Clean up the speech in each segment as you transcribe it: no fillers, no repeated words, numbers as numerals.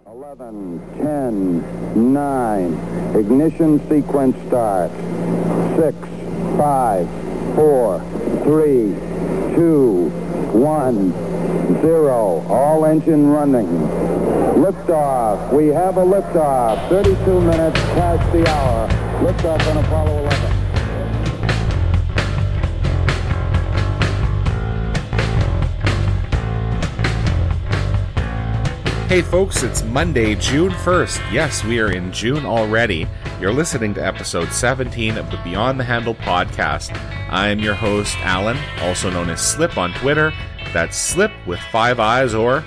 11, 10, 9, ignition sequence start. 6, 5, 4, 3, 2, 1, 0. All engine running. Liftoff. We have a liftoff. 32 minutes past the hour. Liftoff on Apollo 11. Hey folks, it's Monday, June 1st. Yes, we are in June already. You're listening to episode 17 of the Beyond the Handle podcast. I am your host, Alan, also known as Slip on Twitter. That's Slip with 5 eyes or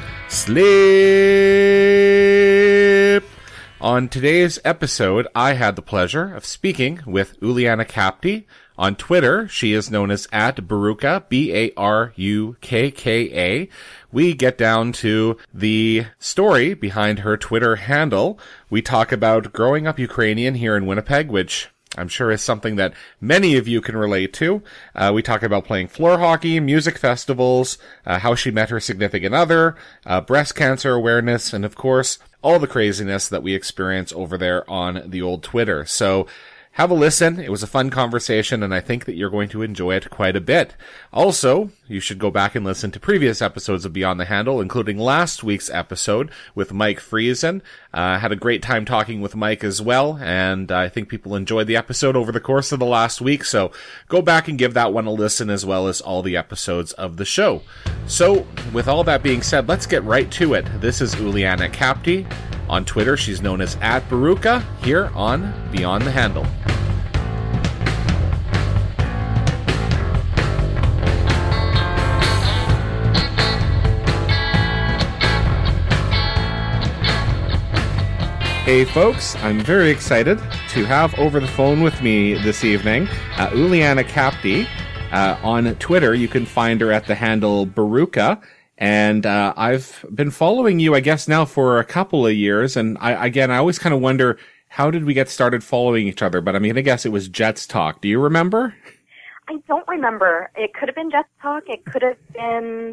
Slip. On today's episode, I had the pleasure of speaking with Uliana Kapti. On Twitter, she is known as @Barukka, Barukka. We get down to the story behind her Twitter handle. We talk about growing up Ukrainian here in Winnipeg, which I'm sure is something that many of you can relate to. We talk about playing floor hockey, music festivals, how she met her significant other, breast cancer awareness, and of course, all the craziness that we experience over there on the old Twitter. So, have a listen. It was a fun conversation, and I think that you're going to enjoy it quite a bit. Also, you should go back and listen to previous episodes of Beyond the Handle, including last week's episode with Mike Friesen. Had a great time talking with Mike as well, and I think people enjoyed the episode over the course of the last week, so go back and give that one a listen as well as all the episodes of the show. So, with all that being said, let's get right to it. This is Uliana Kapti. On Twitter, she's known as @Barukka, here on Beyond the Handle. Hey folks, I'm very excited to have over the phone with me this evening, Uliana Kapti. On Twitter, you can find her at the handle Barukka. And I've been following you, I guess, now for a couple of years. And I always kind of wonder, how did we get started following each other? But I mean, I guess it was Jets Talk. Do you remember? I don't remember. It could have been Jets Talk. It could have been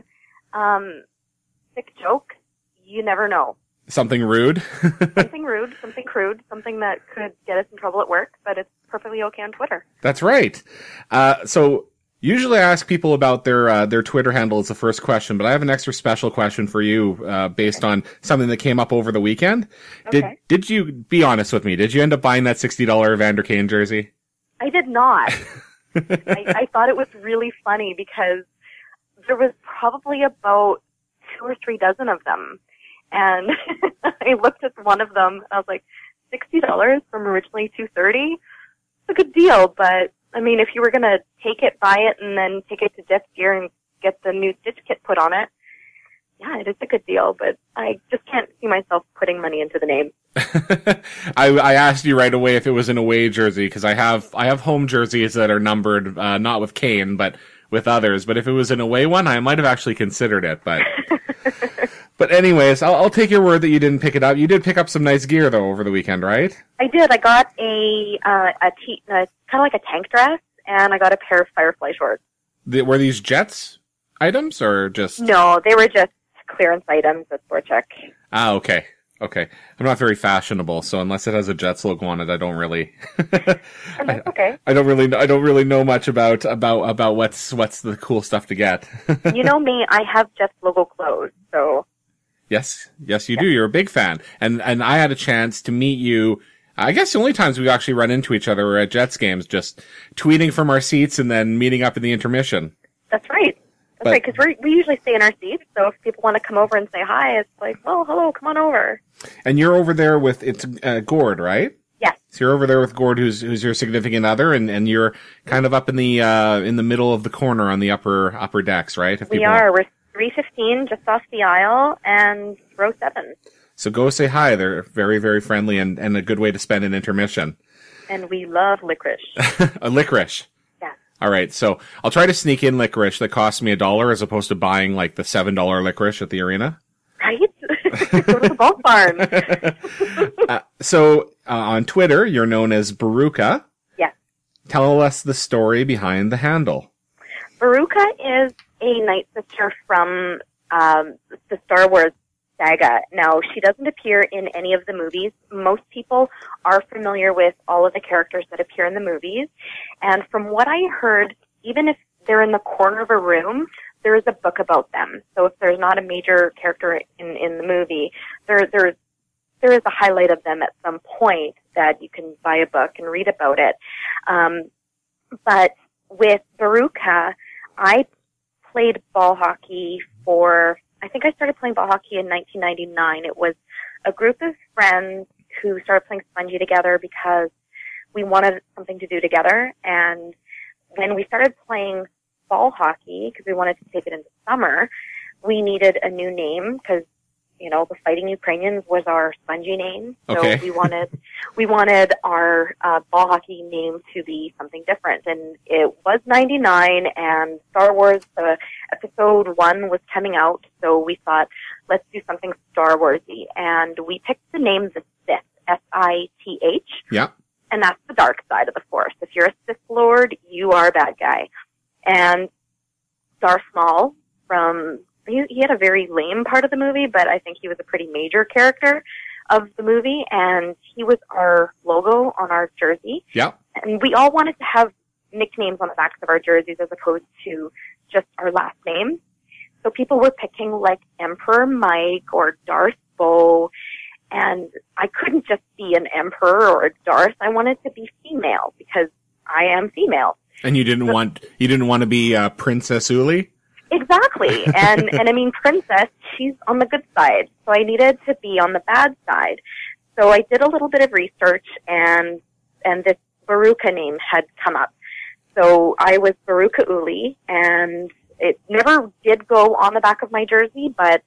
Sick Joke. You never know. Something rude? Something rude, something crude, something that could get us in trouble at work, but it's perfectly okay on Twitter. That's right. So usually I ask people about their Twitter handle as the first question, but I have an extra special question for you, based on something that came up over the weekend. Okay. Did you, be honest with me, did you end up buying that $60 Evander Kane jersey? I did not. I thought it was really funny because there was probably about 2 or 3 dozen of them. And I looked at one of them and I was like, $60 from originally $230? It's a good deal, but I mean, if you were going to take it, buy it, and then take it to Jets Gear and get the new stitch kit put on it, yeah, it is a good deal, but I just can't see myself putting money into the name. I asked you right away if it was an away jersey, because I have home jerseys that are numbered, not with Kane, but with others. But if it was an away one, I might have actually considered it, but... But anyways, I'll take your word that you didn't pick it up. You did pick up some nice gear, though, over the weekend, right? I did. I got a kind of like a tank dress, and I got a pair of Firefly shorts. Were these Jets items, or just... No, they were just clearance items at SportCheck. Ah, okay. Okay. I'm not very fashionable, so unless it has a Jets logo on it, I don't really... Okay. I don't really know much about what's the cool stuff to get. You know me, I have Jets logo clothes, so... Yes, you do. You're a big fan. And I had a chance to meet you. I guess the only times we've actually run into each other were at Jets games, just tweeting from our seats and then meeting up in the intermission. That's right. That's right, because we usually stay in our seats, so if people want to come over and say hi, it's like, well, hello, come on over. And you're over there with, it's Gord, right? Yes. So you're over there with Gord, who's your significant other, and you're kind of up in the middle of the corner on the upper decks, right? We are. We're 315, just off the aisle, and row 7. So go say hi. They're very, very friendly and a good way to spend an intermission. And we love licorice. A licorice. Yeah. All right. So I'll try to sneak in licorice that costs me $1 as opposed to buying like the $7 licorice at the arena. Right? Go to the bulk barn. So on Twitter, you're known as Barukka. Yes. Tell us the story behind the handle. Barukka is a Night Sister from the Star Wars Saga. Now, she doesn't appear in any of the movies. Most people are familiar with all of the characters that appear in the movies. And from what I heard, even if they're in the corner of a room, there is a book about them. So if there's not a major character in the movie, there is a highlight of them at some point that you can buy a book and read about it. But with Veruca, I played ball hockey I think I started playing ball hockey in 1999. It was a group of friends who started playing spongy together because we wanted something to do together. And when we started playing ball hockey, because we wanted to take it into summer, we needed a new name because, the Fighting Ukrainians was our spongy name. So Okay. we wanted our ball hockey name to be something different. And it was 99, and Star Wars Episode 1 was coming out, so we thought, let's do something Star Warsy. And we picked the name The Sith, S-I-T-H. Yeah. And that's the dark side of the Force. If you're a Sith Lord, you are a bad guy. And Darth Maul he had a very lame part of the movie, but I think he was a pretty major character of the movie, and he was our logo on our jersey. Yeah. And we all wanted to have nicknames on the backs of our jerseys as opposed to just our last name. So people were picking like Emperor Mike or Darth Bo, and I couldn't just be an Emperor or a Darth. I wanted to be female because I am female. And you didn't want to be Princess Uli? Exactly. And I mean, Princess, she's on the good side. So I needed to be on the bad side. So I did a little bit of research, and this Veruca name had come up. So I was Veruca Uli, and it never did go on the back of my jersey, but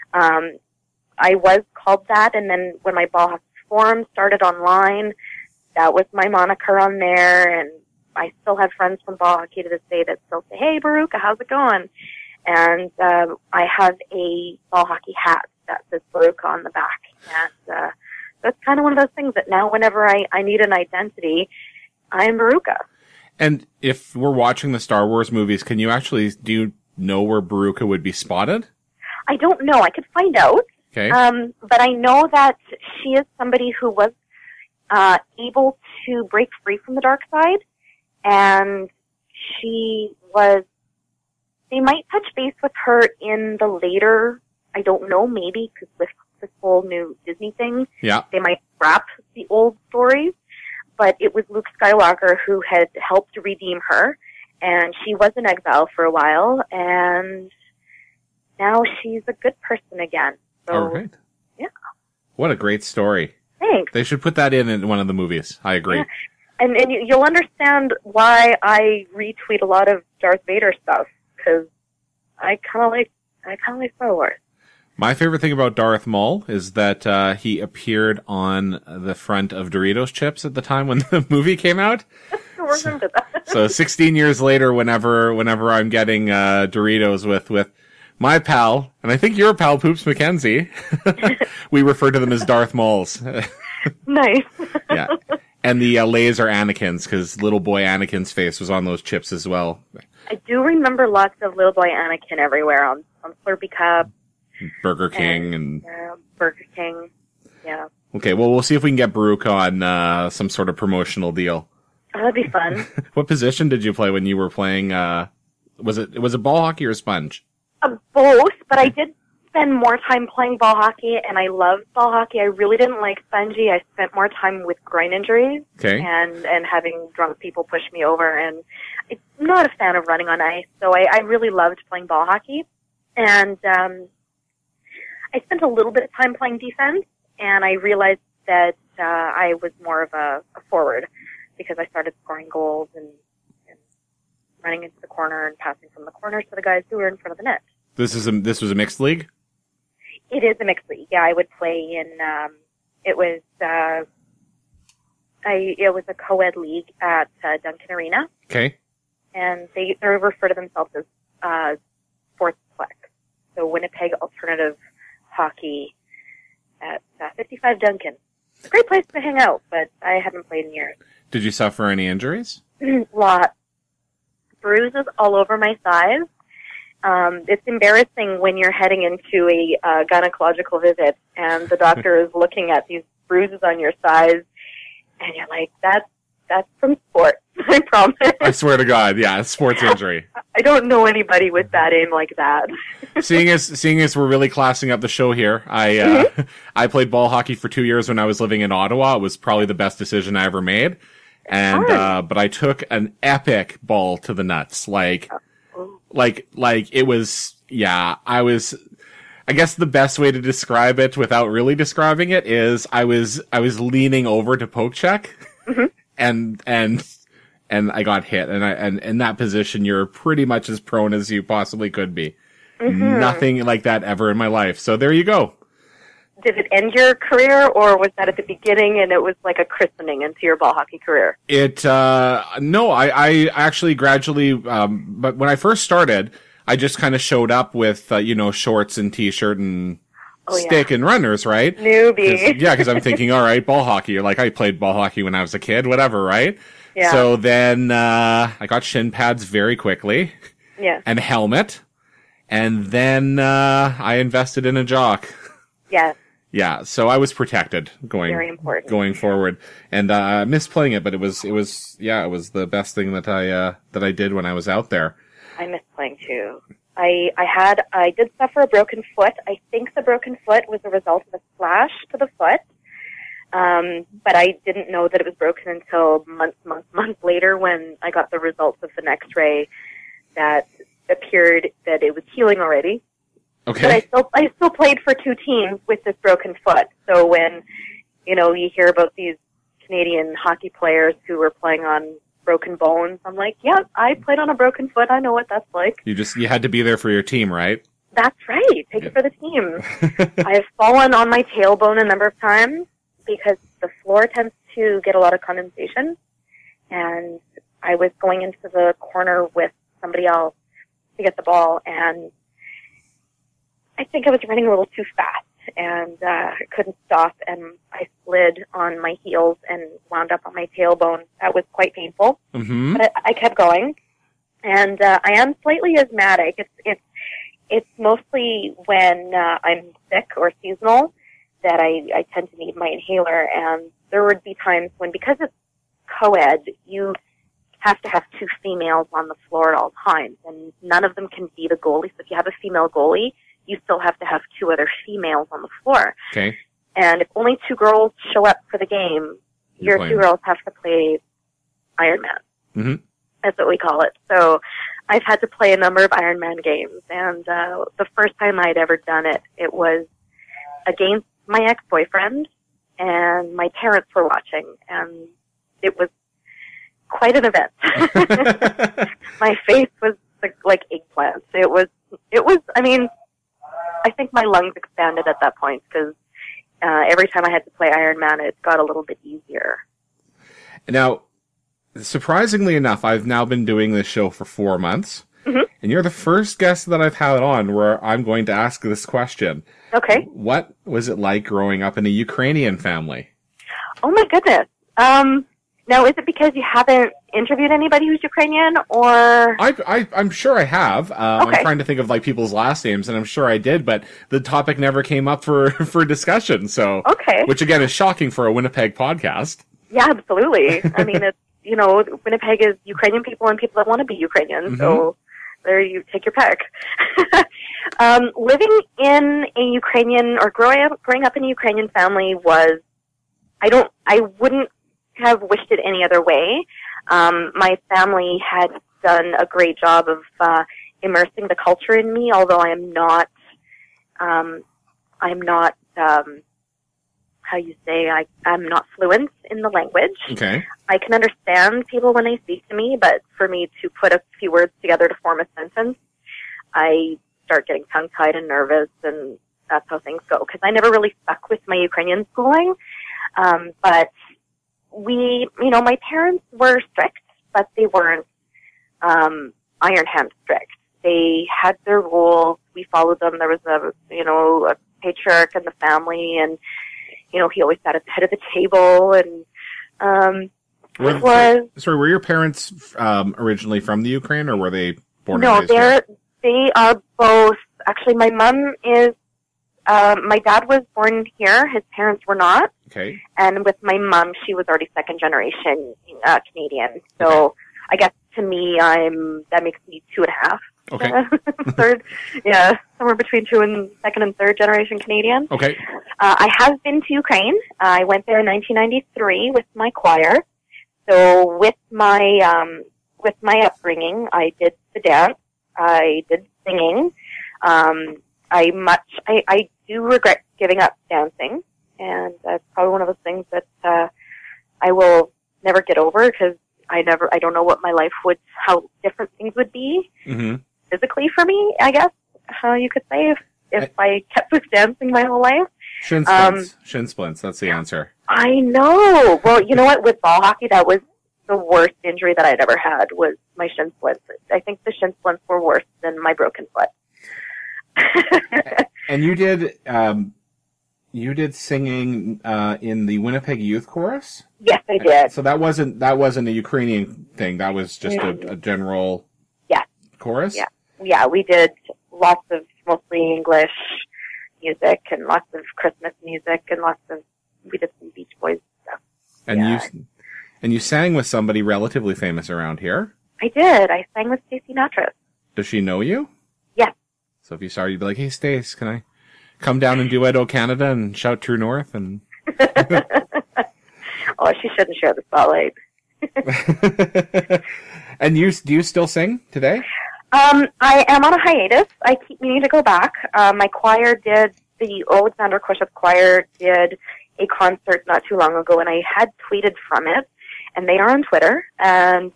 I was called that. And then when my ball hockey forum started online, that was my moniker on there. And I still have friends from ball hockey to this day that still say, "Hey, Veruca, how's it going?" And I have a ball hockey hat that says Veruca on the back. And that's kind of one of those things that now whenever I need an identity, I'm Veruca. And if we're watching the Star Wars movies, do you know where Veruca would be spotted? I don't know. I could find out. Okay. But I know that she is somebody who was able to break free from the dark side. And they might touch base with her in the later, I don't know, maybe, because with this whole new Disney thing, they might scrap the old stories. But it was Luke Skywalker who had helped redeem her, and she was in exile for a while, and now she's a good person again. So, all right. Yeah. What a great story. Thanks. They should put that in one of the movies. I agree. Yeah. And you'll understand why I retweet a lot of Darth Vader stuff, because I kind of like Star Wars. My favorite thing about Darth Maul is that he appeared on the front of Doritos chips at the time when the movie came out. I remember that. So 16 years later, whenever I'm getting Doritos with my pal, and I think your pal Poops McKenzie, we refer to them as Darth Mauls. Nice. Yeah. And the laser Anakins, because little boy Anakin's face was on those chips as well. I do remember lots of little boy Anakin everywhere on Slurpee Cup. Burger King and Burger King. Yeah. Okay, well, we'll see if we can get Veruca on some sort of promotional deal. Oh, that'd be fun. What position did you play when you were playing? Was it ball hockey or sponge? Both, but I did spend more time playing ball hockey, and I loved ball hockey. I really didn't like spongy. I spent more time with groin injuries and having drunk people push me over, and I'm not a fan of running on ice, so I really loved playing ball hockey. And I spent a little bit of time playing defense, and I realized that I was more of a forward because I started scoring goals and running into the corner and passing from the corner to the guys who were in front of the net. This was a mixed league? It is a mixed league. Yeah, I would play in. It was a co-ed league at Duncan Arena. Okay. And they refer to themselves as Sportsplex. So Winnipeg Alternative Hockey at 55 Duncan. It's a great place to hang out, but I haven't played in years. Did you suffer any injuries? Lot. Bruises all over my thighs. It's embarrassing when you're heading into a gynecological visit and the doctor is looking at these bruises on your thighs, and you're like, that's from sports, I promise. I swear to God, yeah, sports injury. I don't know anybody with bad aim like that. Seeing as we're really classing up the show here, I played ball hockey for 2 years when I was living in Ottawa. It was probably the best decision I ever made. And, but I took an epic ball to the nuts. Like it was, yeah, I guess the best way to describe it without really describing it is I was leaning over to poke check and I got hit. And in that position, you're pretty much as prone as you possibly could be. Nothing like that ever in my life. So there you go. Did it end your career, or was that at the beginning and it was like a christening into your ball hockey career? No, I actually gradually, but when I first started, I just kind of showed up with, shorts and t-shirt and stick and runners, right? Newbie. Because I'm thinking, all right, ball hockey. Like, I played ball hockey when I was a kid, whatever, right? Yeah. So then, I got shin pads very quickly. Yeah. And a helmet. And then, I invested in a jock. Yes. Yeah, so I was protected going forward, and I missed playing it, but it was the best thing that I did when I was out there. I missed playing too. I did suffer a broken foot. I think the broken foot was a result of a splash to the foot, but I didn't know that it was broken until months later when I got the results of an X-ray that appeared that it was healing already. Okay. But I still played for 2 teams with this broken foot. So when, you hear about these Canadian hockey players who were playing on broken bones, I'm like, yeah, I played on a broken foot. I know what that's like. You had to be there for your team, right? That's right. Take it for the team. I've fallen on my tailbone a number of times because the floor tends to get a lot of condensation. And I was going into the corner with somebody else to get the ball, and I think I was running a little too fast, and I couldn't stop, and I slid on my heels and wound up on my tailbone. That was quite painful, but I kept going. And I am slightly asthmatic. It's mostly when I'm sick or seasonal that I tend to need my inhaler, and there would be times when, because it's co-ed, you have to have 2 females on the floor at all times, and none of them can be the goalie. So if you have a female goalie, you still have to have 2 other females on the floor. Okay. And if only 2 girls show up for the game, your 2 girls have to play Iron Man. That's what we call it. So I've had to play a number of Iron Man games, and the first time I'd ever done it, it was against my ex-boyfriend, and my parents were watching, and it was quite an event. My face was like eggplant. It was, I mean, I think my lungs expanded at that point because every time I had to play Iron Man, it got a little bit easier. Now, surprisingly enough, I've now been doing this show for 4 months, and you're the first guest that I've had on where I'm going to ask this question. Okay. What was it like growing up in a Ukrainian family? Oh my goodness. Now, is it because you haven't interviewed anybody who's Ukrainian, or? I'm sure I have. Okay. I'm trying to think of people's last names, and I'm sure I did, but the topic never came up for discussion. So, okay. Which again is shocking for a Winnipeg podcast. Yeah, absolutely. I mean, it's, Winnipeg is Ukrainian people and people that want to be Ukrainian. So there you take your pick. Living in a Ukrainian, or growing up in a Ukrainian family was, I wouldn't have wished it any other way. My family had done a great job of immersing the culture in me, although I'm not I'm not fluent in the language. Okay. I can understand people when they speak to me, but for me to put a few words together to form a sentence, I start getting tongue-tied and nervous, and that's how things go. Because I never really stuck with my Ukrainian schooling, but my parents were strict, but they weren't iron hand strict. They had their rules. We followed them. There was a patriarch in the family, and he always sat at the head of the table, and were your parents originally from the Ukraine, or were they born and raised here? They are both, actually my mom is, my dad was born here, his parents were not. Okay. And with my mom, she was already second generation Canadian. So Okay. I guess to me, that makes me 2.5. Okay. Third, yeah, somewhere between second and third generation Canadian. Okay. I have been to Ukraine. I went there in 1993 with my choir. So with my upbringing, I did the dance, I did singing. I do regret giving up dancing, and that's probably one of those things that I will never get over, because I don't know what my life how different things would be physically for me, I guess, how you could say, if I kept with dancing my whole life. Shin splints. Shin splints. That's the answer. I know. Well, you know what? With ball hockey, that was the worst injury that I'd ever had, was my shin splints. I think the shin splints were worse than my broken foot. And you did singing in the Winnipeg Youth Chorus? Yes, I did. So that wasn't a Ukrainian thing. That was just a general chorus? Yeah, we did lots of mostly English music and lots of Christmas music and we did some Beach Boys stuff. And you sang with somebody relatively famous around here? I did. I sang with Stacey Natras. Does she know you? Yes. So if you saw her, you'd be like, "Hey, Stace, can I come down and duet O Canada and shout True North?" And oh, she shouldn't share the spotlight. And do you still sing today? I am on a hiatus. I keep meaning to go back. My choir the Alexander Koshev choir did a concert not too long ago, and I had tweeted from it, and they are on Twitter. And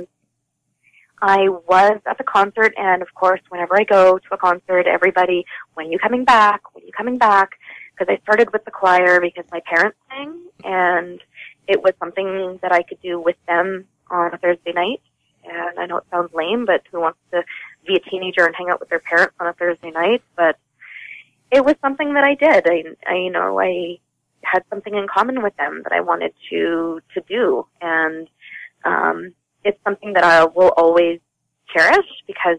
I was at the concert, and of course, whenever I go to a concert, everybody, when you coming back? Because I started with the choir because my parents sang, and it was something that I could do with them on a Thursday night. And I know it sounds lame, but who wants to be a teenager and hang out with their parents on a Thursday night? But it was something that I did. I had something in common with them that I wanted to do. And it's something that I will always cherish, because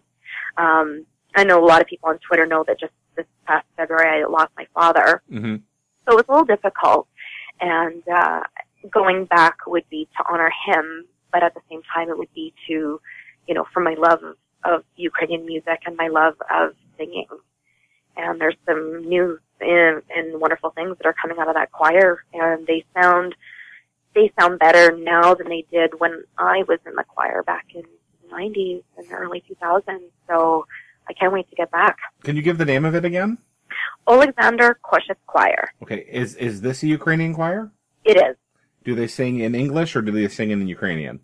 I know a lot of people on Twitter know that just this past February I lost my father. Mm-hmm. So it was a little difficult. And going back would be to honor him, but at the same time it would be to, for my love of Ukrainian music and my love of singing. And there's some new and wonderful things that are coming out of that choir, and they sound better now than they did when I was in the choir back in the 90s and the early 2000s. So I can't wait to get back. Can you give the name of it again? Alexander Koshev Choir. Okay. Is this a Ukrainian choir? It is. Do they sing in English or do they sing in Ukrainian?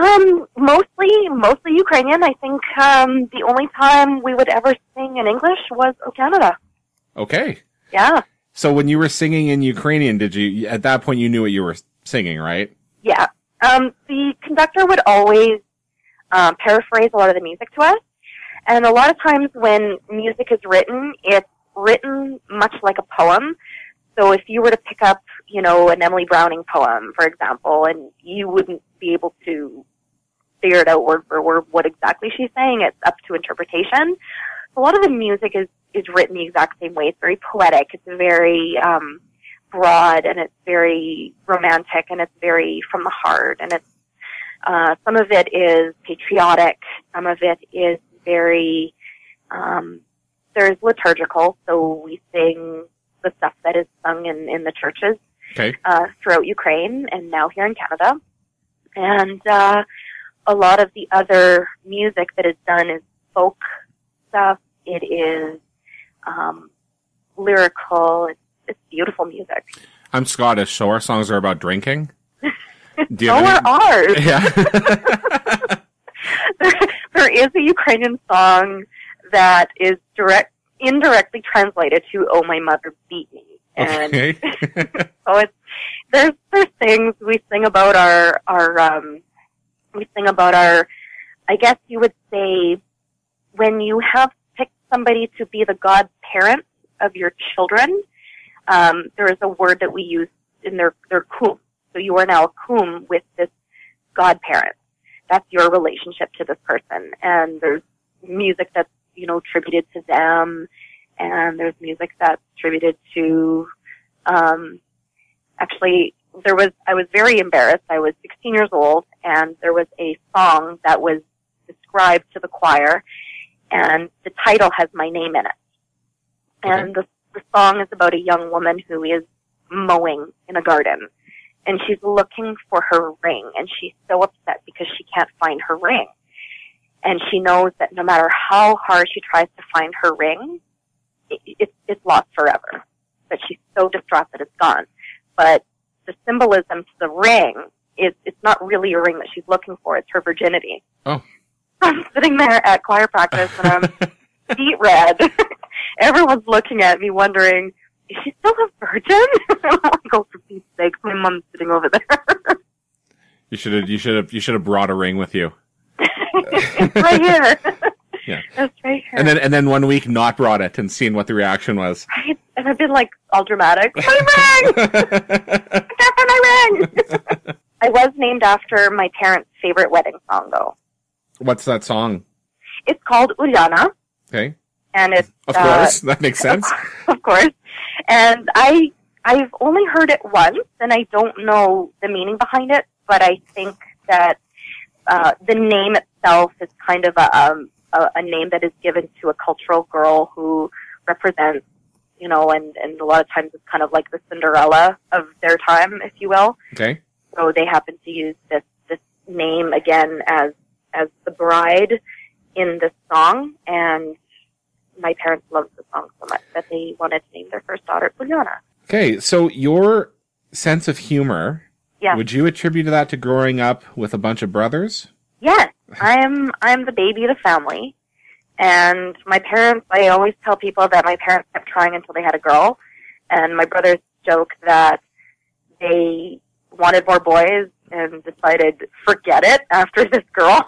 Mostly Ukrainian. I think the only time we would ever sing in English was O Canada. Okay. Yeah. So when you were singing in Ukrainian, at that point you knew what you were singing, right? Yeah. The conductor would always paraphrase a lot of the music to us. And a lot of times when music is written, it's written much like a poem. So if you were to pick up, an Emily Browning poem, for example, and you wouldn't be able to figure it out word for word what exactly she's saying, it's up to interpretation. A lot of the music is written the exact same way. It's very poetic. It's very broad, and it's very romantic, and it's very from the heart. And it's some of it is patriotic. Some of it is very there's liturgical. So we sing the stuff that is sung in the churches throughout Ukraine and now here in Canada. And a lot of the other music that is done is folk stuff. It is lyrical. It's beautiful music. I'm Scottish, so our songs are about drinking. So are ours. Yeah. there is a Ukrainian song that is indirectly translated to "Oh, my mother beat me," and so there's things we sing about our I guess you would say, when you have picked somebody to be the godparent of your children, there is a word that we use in their kum. So you are now a kum with this godparent. That's your relationship to this person. And there's music that's, attributed to them, and there's music that's attributed to, actually, I was very embarrassed. I was 16 years old, and there was a song that was described to the choir, and the title has my name in it. And the song is about a young woman who is mowing in a garden, and she's looking for her ring, and she's so upset because she can't find her ring. And she knows that no matter how hard she tries to find her ring, it's lost forever. But she's so distraught that it's gone. But the symbolism to the ring is, it's not really a ring that she's looking for, it's her virginity. Oh. I'm sitting there at choir practice and I'm beet red. Everyone's looking at me wondering, is she still a virgin? I'm like, oh, for Pete's sake, my mom's sitting over there. You should have brought a ring with you. It's right here. Yeah. It's right here. And then 1 week not brought it and seen what the reaction was. Right? And I've been like all dramatic. My ring! I can't find my ring! I was named after my parents' favorite wedding song, though. What's that song? It's called Uliana. Okay. And it's of course, that makes sense. Of course. And I've only heard it once, and I don't know the meaning behind it, but I think that the name itself is kind of a name that is given to a cultural girl who represents, and a lot of times it's kind of like the Cinderella of their time, if you will. Okay. So they happen to use this name again as the bride in this song, and my parents loved the song so much that they wanted to name their first daughter Juliana. Okay, so your sense of humor, would you attribute that to growing up with a bunch of brothers? Yes, I'm the baby of the family, and my parents, I always tell people that my parents kept trying until they had a girl, and my brothers joke that they wanted more boys and decided, forget it, after this girl.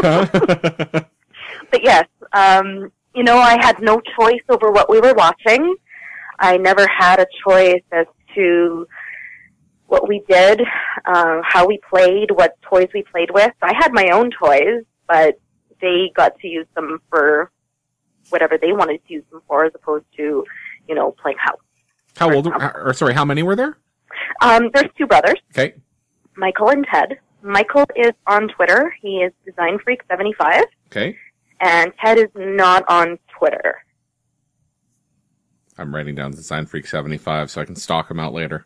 But yes, I had no choice over what we were watching. I never had a choice as to what we did, how we played, what toys we played with. I had my own toys, but they got to use them for whatever they wanted to use them for, as opposed to, playing house. How old? How many were there? There's two brothers. Okay. Michael and Ted. Michael is on Twitter. He is DesignFreak75. Okay. And Ted is not on Twitter. I'm writing down DesignFreak75 so I can stalk him out later.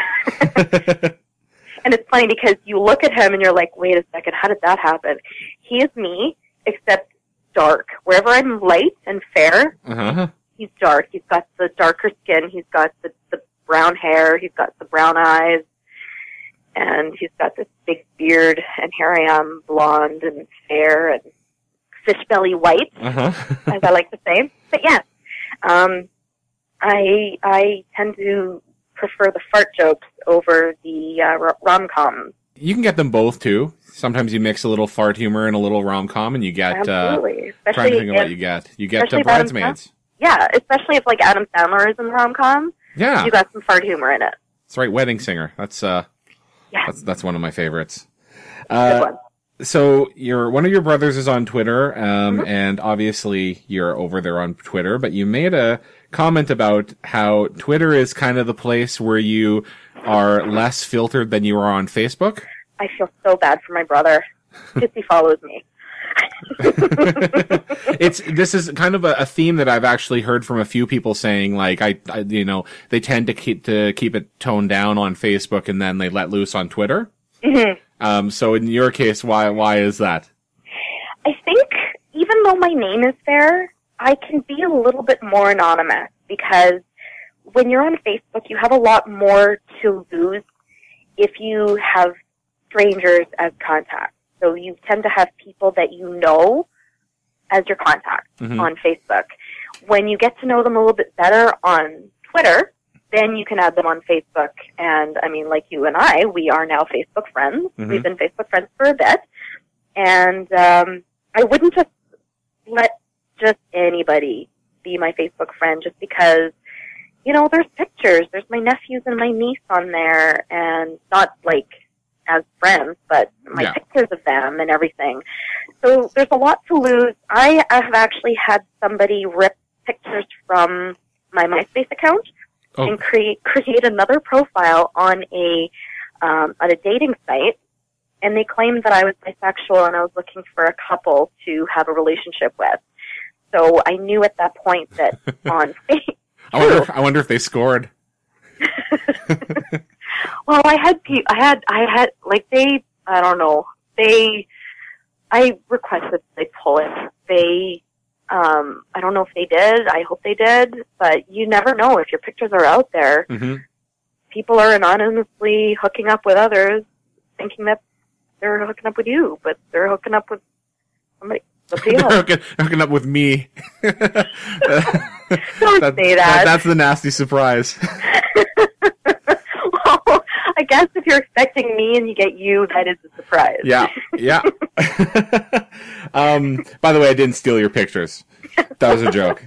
And it's funny because you look at him and you're like, wait a second, how did that happen? He is me, except dark. Wherever I'm light and fair, he's dark. He's got the darker skin. He's got the brown hair. He's got the brown eyes. And he's got this big beard. And here I am, blonde and fair and fish belly white, as I like to say. But yes, I tend to prefer the fart jokes over the rom-coms. You can get them both too. Sometimes you mix a little fart humor and a little rom-com, and you get. Absolutely. Trying to think of what you get. You get Bridesmaids. Yeah, especially if like Adam Sandler is in the rom-com. Yeah, you got some fart humor in it. That's right, Wedding Singer. That's that's one of my favorites. Good one. So one of your brothers is on Twitter, and obviously you're over there on Twitter, but you made a comment about how Twitter is kind of the place where you are less filtered than you are on Facebook. I feel so bad for my brother because he follows me. This is kind of a theme that I've actually heard from a few people saying, like, they tend to keep it toned down on Facebook and then they let loose on Twitter. Mm-hmm. So in your case, why is that? I think even though my name is there, I can be a little bit more anonymous because when you're on Facebook, you have a lot more to lose if you have strangers as contacts. So you tend to have people that you know as your contacts on Facebook. When you get to know them a little bit better on Twitter, then you can add them on Facebook. And I mean, like you and I, we are now Facebook friends. Mm-hmm. We've been Facebook friends for a bit. And I wouldn't just let just anybody be my Facebook friend just because, there's pictures. There's my nephews and my niece on there, and not like as friends, but my Yeah. pictures of them and everything. So there's a lot to lose. I have actually had somebody rip pictures from my MySpace account and create another profile on a dating site, and they claimed that I was bisexual and I was looking for a couple to have a relationship with. So I knew at that point that on Facebook. I wonder if they scored. Well, I requested they pull it. I don't know if they did. I hope they did, but you never know if your pictures are out there. Mm-hmm. People are anonymously hooking up with others, thinking that they're hooking up with you, but they're hooking up with somebody. They're hooking up with me. Don't say that. That's the nasty surprise. Well, I guess if you're expecting me and you get you, that is a surprise. Yeah. By the way, I didn't steal your pictures. That was a joke.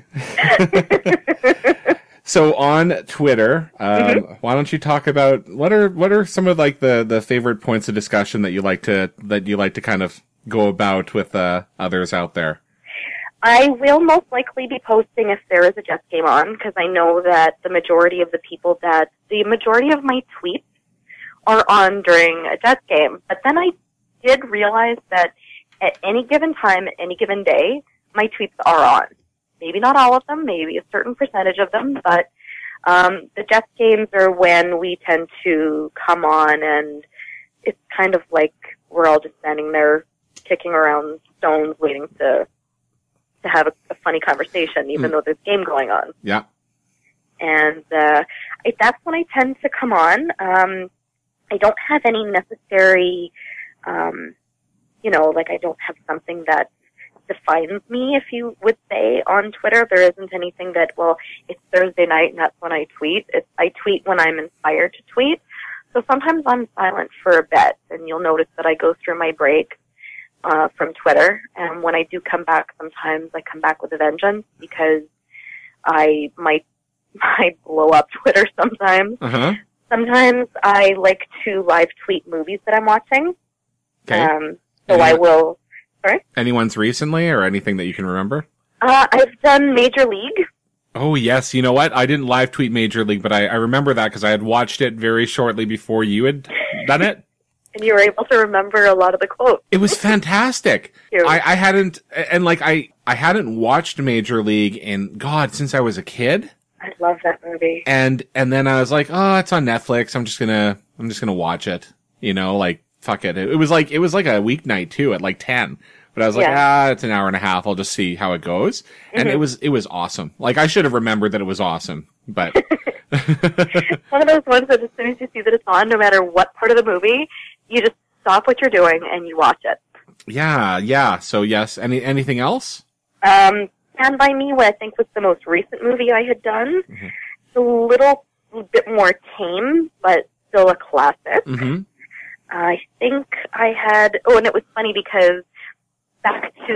So on Twitter, why don't you talk about what are some of like the favorite points of discussion that you like to kind of go about with others out there? I will most likely be posting if there is a Jets game on, because I know that the majority of my tweets are on during a Jets game. But then I did realize that at any given time, any given day, my tweets are on. Maybe not all of them, maybe a certain percentage of them, but the Jets games are when we tend to come on, and it's kind of like we're all just standing there kicking around stones waiting to have a funny conversation, even though there's a game going on. Yeah. And that's when I tend to come on. I don't have any necessary, I don't have something that defines me, if you would say, on Twitter. There isn't anything that, well, it's Thursday night and that's when I tweet. I tweet when I'm inspired to tweet. So sometimes I'm silent for a bit, and you'll notice that I go through my break from Twitter. And when I do come back, sometimes I come back with a vengeance, because I might blow up Twitter sometimes. Uh-huh. Sometimes I like to live tweet movies that I'm watching. Okay. I will. Sorry? Any ones recently or anything that you can remember? I've done Major League. Oh, yes. You know what? I didn't live tweet Major League, but I remember that because I had watched it very shortly before you had done it. And you were able to remember a lot of the quotes. It was fantastic. I hadn't watched Major League in, God, since I was a kid. I love that movie. And then I was like, oh, it's on Netflix. I'm just gonna watch it. Fuck it. It was like a weeknight too at like 10. But I was like, it's an hour and a half. I'll just see how it goes. And it was awesome. Like, I should have remembered that it was awesome, but. One of those ones that as soon as you see that it's on, no matter what part of the movie, you just stop what you're doing and you watch it. Yeah. So yes. Anything else? Stand By Me, what I think was the most recent movie I had done. Mm-hmm. It's a little bit more tame, but still a classic. Mm-hmm. I think I had, and it was funny because back to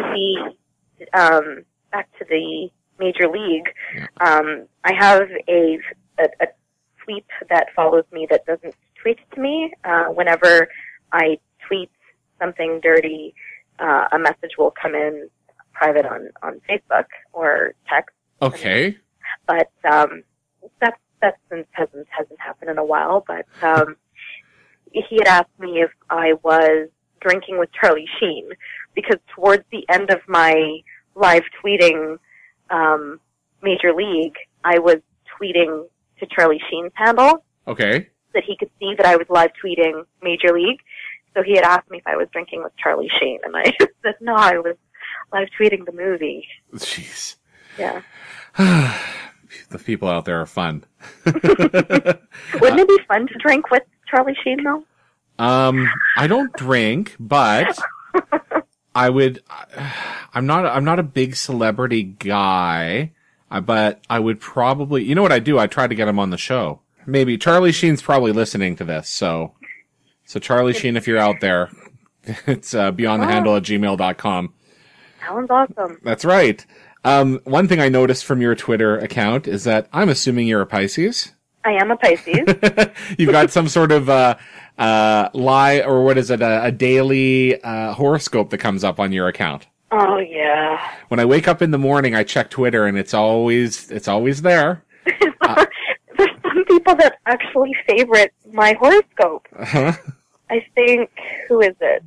the Major League, I have a tweet that follows me that doesn't tweet to me. Whenever I tweet something dirty, a message will come in private on Facebook or text. Okay. But that hasn't happened in a while. But he had asked me if I was drinking with Charlie Sheen, because towards the end of my live tweeting Major League, I was tweeting to Charlie Sheen's handle. Okay. That he could see that I was live tweeting Major League. So he had asked me if I was drinking with Charlie Sheen, and I said no, I was live tweeting the movie. Jeez. Yeah. The people out there are fun. Wouldn't it be fun to drink with Charlie Sheen, though? I don't drink, but I would. I'm not a big celebrity guy, but I would probably. You know what I do? I try to get him on the show. Maybe Charlie Sheen's probably listening to this, so Charlie Sheen, if you're out there, it's beyondthehandle@gmail.com. Sounds awesome. That's right. One thing I noticed from your Twitter account is that I'm assuming you're a Pisces. I am a Pisces. You've got some sort of or what is it, a daily horoscope that comes up on your account. Oh, yeah. When I wake up in the morning, I check Twitter, and it's always there. There's some people that actually favorite my horoscope. Uh-huh. I think, who is it?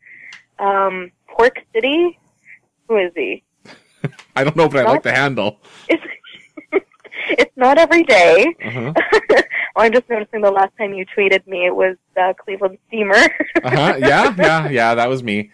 Pork City? Who is he? I don't know, but I like the handle. It's not every day. Uh-huh. Well, I'm just noticing the last time you tweeted me, it was Cleveland Steamer. Uh-huh. Yeah, that was me.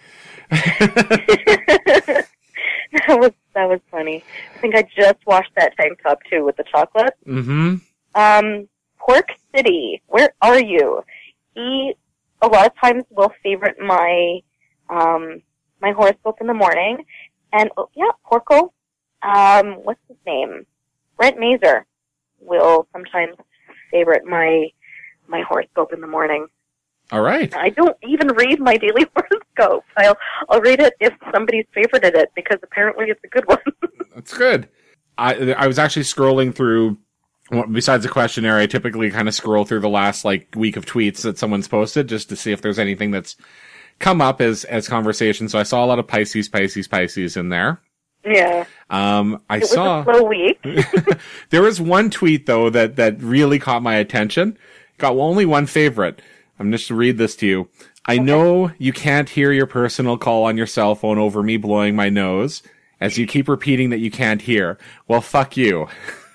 That was funny. I think I just washed that tank top too with the chocolate. Mm-hmm. Pork City, where are you? He a lot of times will favorite my my horoscope in the morning, and Porco. What's his name? Brent Mazer will sometimes favorite my horoscope in the morning. All right. I don't even read my daily horoscope. I'll read it if somebody's favorited it, because apparently it's a good one. That's good. I was actually scrolling through, besides the questionnaire, I typically kind of scroll through the last week of tweets that someone's posted just to see if there's anything that's come up as conversation. So I saw a lot of Pisces in there. Yeah. I was saw a slow week. There was one tweet though that really caught my attention. Got only one favorite. I'm just to read this to you. I know you can't hear your personal call on your cell phone over me blowing my nose, as you keep repeating that you can't hear. Well, fuck you.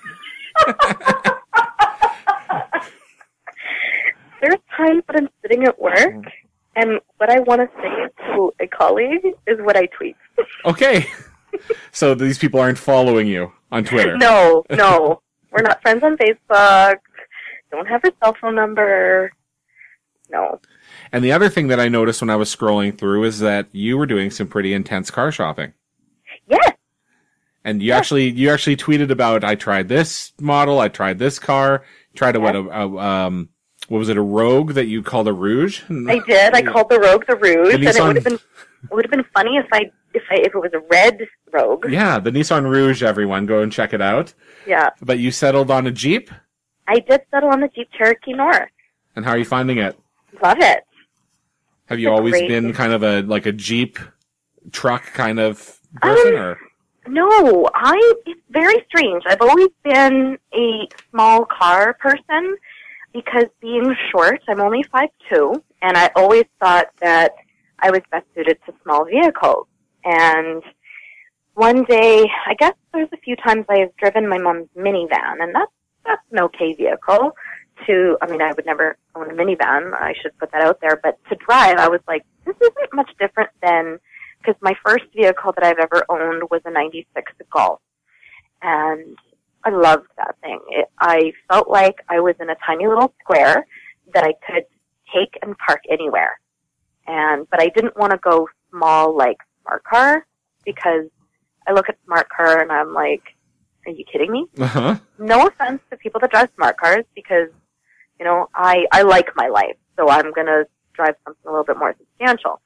There's times that I'm sitting at work, and what I want to say to a colleague is what I tweet. Okay. So these people aren't following you on Twitter? No. We're not friends on Facebook. Don't have her cell phone number. No. And the other thing that I noticed when I was scrolling through is that you were doing some pretty intense car shopping. Yes. And you actually tweeted about, I tried this model, I tried this car, tried what was it, a Rogue that you called a Rouge? I did. I called the Rogue the Rouge, and it would have been funny if it was a red Rogue. Yeah, the Nissan Rouge, everyone, go and check it out. Yeah. But you settled on a Jeep? I did settle on the Jeep Cherokee North. And how are you finding it? Love it. Have you always been kind of a Jeep truck kind of person, or? No, it's very strange. I've always been a small car person because being short, I'm only 5'2", and I always thought that I was best suited to small vehicles. And one day, I guess there's a few times I've driven my mom's minivan, and that's an okay vehicle. I would never own a minivan, I should put that out there, but to drive, I was like, this isn't much different than, because my first vehicle that I've ever owned was a 96 Golf, and I loved that thing. I felt like I was in a tiny little square that I could take and park anywhere, but I didn't want to go small like Smart Car, because I look at Smart Car and I'm like, are you kidding me? Uh-huh. No offense to people that drive smart cars, because, I like my life, so I'm going to drive something a little bit more substantial.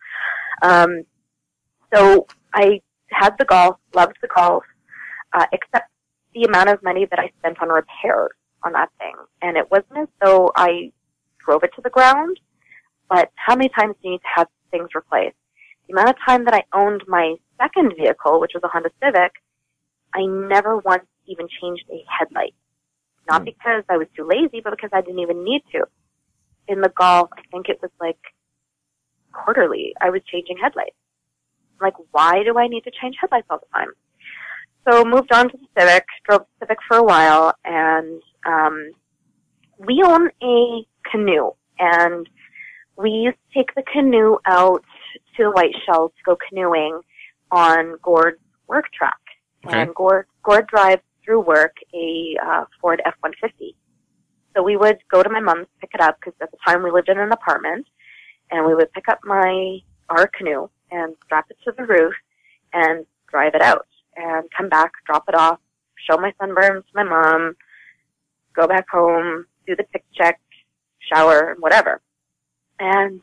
So I had the Golf, loved the Golf, except the amount of money that I spent on repairs on that thing. And it wasn't as though I drove it to the ground, but how many times do you need to have things replaced? The amount of time that I owned my second vehicle, which was a Honda Civic, I never once even changed a headlight. Not because I was too lazy, but because I didn't even need to. In the Golf, I think it was quarterly, I was changing headlights. Why do I need to change headlights all the time? So moved on to the Civic, drove the Civic for a while, and we own a canoe. And we used to take the canoe out to the White Shell to go canoeing on Gord's work track. Okay. And Gord drives through work a Ford F-150. So we would go to my mom's, pick it up, because at the time we lived in an apartment, and we would pick up our canoe and strap it to the roof and drive it out and come back, drop it off, show my sunburns to my mom, go back home, do the tick check, shower, whatever. And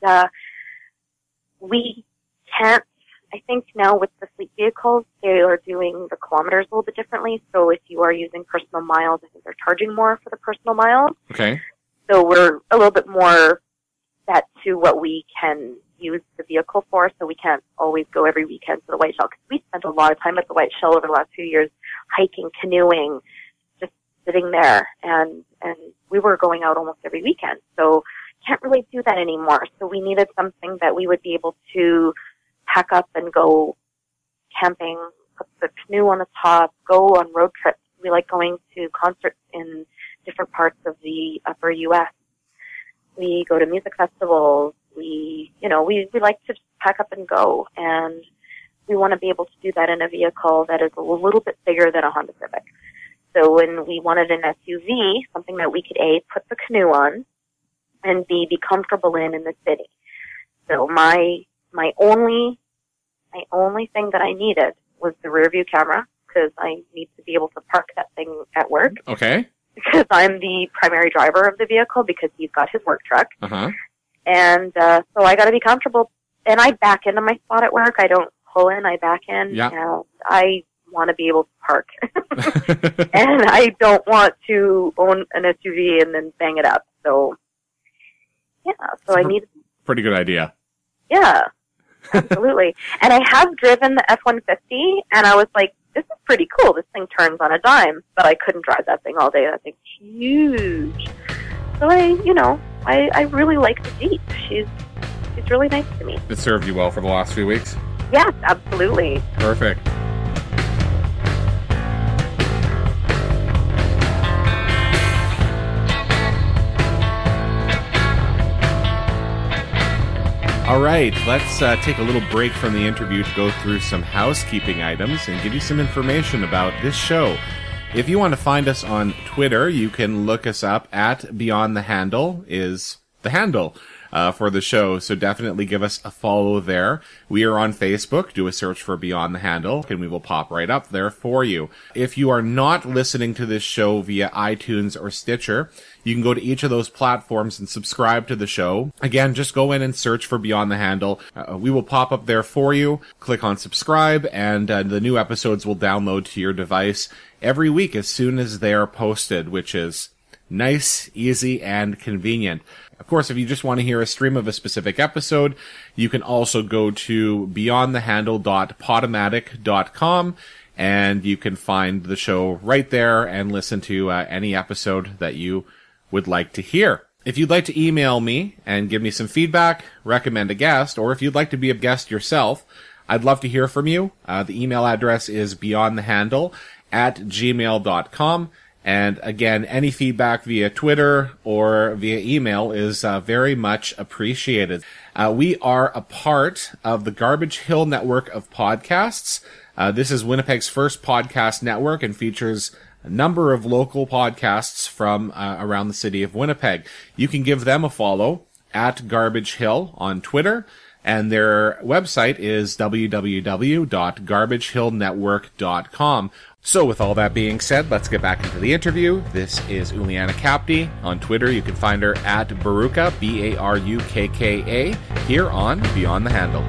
we can't, I think now with the fleet vehicles, they are doing the kilometers a little bit differently. So if you are using personal miles, I think they're charging more for the personal miles. Okay. So we're a little bit more set to what we can use the vehicle for, so we can't always go every weekend to the White Shell, because we spent a lot of time at the White Shell over the last few years, hiking, canoeing, just sitting there, and we were going out almost every weekend, so can't really do that anymore. So we needed something that we would be able to pack up and go camping, put the canoe on the top, go on road trips. We like going to concerts in different parts of the upper U.S. We go to music festivals. We like to just pack up and go, and we want to be able to do that in a vehicle that is a little bit bigger than a Honda Civic. So when we wanted an SUV, something that we could A, put the canoe on, and B, be comfortable in the city. So my only thing that I needed was the rear view camera, because I need to be able to park that thing at work. Okay. Because I'm the primary driver of the vehicle, because he's got his work truck. Uh-huh. And so I got to be comfortable. And I back into my spot at work. I don't pull in, I back in. Yeah. And I want to be able to park. And I don't want to own an SUV and then bang it up. So, yeah. So I need... Pretty good idea. Yeah, absolutely. And I have driven the F-150, and I was like, this is pretty cool. This thing turns on a dime. But I couldn't drive that thing all day. That thing's huge. So I really like the Jeep. She's really nice to me. It served you well for the last few weeks? Yes, absolutely. Perfect. All right, let's take a little break from the interview to go through some housekeeping items and give you some information about this show. If you want to find us on Twitter, you can look us up at Beyond the Handle is the handle for the show, so definitely give us a follow there. We are on Facebook. Do a search for Beyond the Handle, and we will pop right up there for you. If you are not listening to this show via iTunes or Stitcher, you can go to each of those platforms and subscribe to the show. Again, just go in and search for Beyond the Handle. We will pop up there for you. Click on subscribe, and the new episodes will download to your device every week as soon as they are posted, which is nice, easy, and convenient. Of course, if you just want to hear a stream of a specific episode, you can also go to beyondthehandle.podomatic.com, and you can find the show right there and listen to any episode that you would like to hear. If you'd like to email me and give me some feedback, recommend a guest, or if you'd like to be a guest yourself, I'd love to hear from you. The email address is beyondthehandle@gmail.com. And again, any feedback via Twitter or via email is very much appreciated. We are a part of the Garbage Hill network of podcasts. This is Winnipeg's first podcast network and features a number of local podcasts from around the city of Winnipeg. You can give them a follow at Garbage Hill on Twitter, and their website is www.garbagehillnetwork.com. So with all that being said, let's get back into the interview. This is Uliana Capti. On Twitter, you can find her at Barukka, Barukka, here on Beyond the Handle.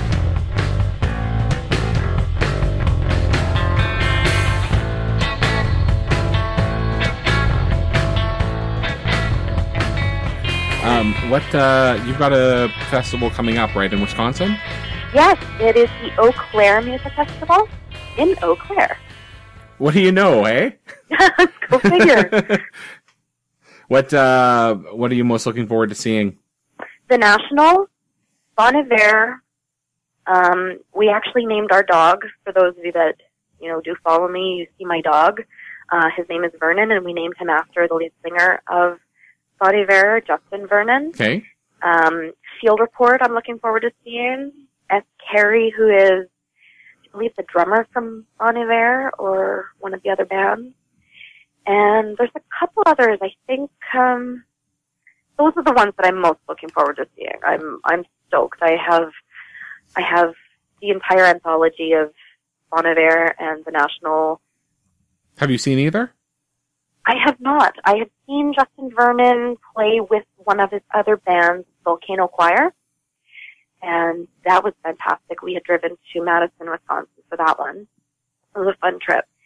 You've got a festival coming up, right, in Wisconsin? Yes, it is the Eau Claire Music Festival in Eau Claire. What do you know, eh? Go figure. What are you most looking forward to seeing? The National, Bon Iver. We actually named our dog, for those of you that, do follow me, you see my dog. His name is Vernon, and we named him after the lead singer of Bon Iver, Justin Vernon. Okay. Field Report, I'm looking forward to seeing. S. Carey, who is, I believe, the drummer from Bon Iver or one of the other bands. And there's a couple others. I think those are the ones that I'm most looking forward to seeing. I'm stoked. I have the entire anthology of Bon Iver and the National. Have you seen either? I have not. I have seen Justin Vernon play with one of his other bands, Volcano Choir, and that was fantastic. We had driven to Madison, Wisconsin for that one. It was a fun trip.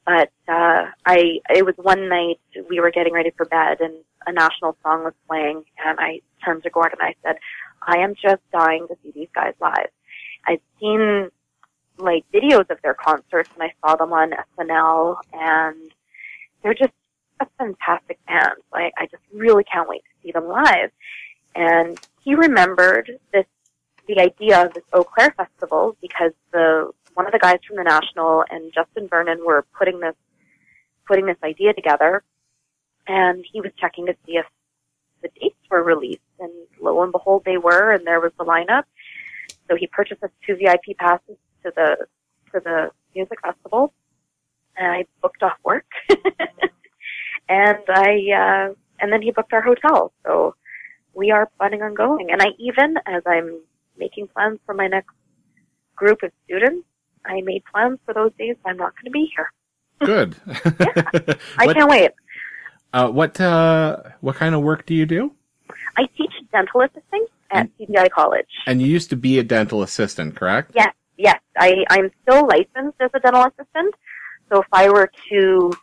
But it was one night we were getting ready for bed, and a national song was playing, and I turned to Gordon and I said, I am just dying to see these guys live. I've seen like videos of their concerts, and I saw them on SNL, and they're just a fantastic band. Like, I just really can't wait to see them live. And he remembered the idea of this Eau Claire Festival because one of the guys from the National and Justin Vernon were putting this idea together, and he was checking to see if the dates were released, and lo and behold, they were, and there was the lineup. So he purchased us 2 VIP passes to the music festival, and I booked off work, and then he booked our hotel. So we are planning on going, and I even, as I'm making plans for my next group of students, I made plans for those days I'm not going to be here. Good. Yeah, I can't wait. What kind of work do you do? I teach dental assisting at CDI College. And you used to be a dental assistant, correct? Yes. I'm still licensed as a dental assistant. So if I were to,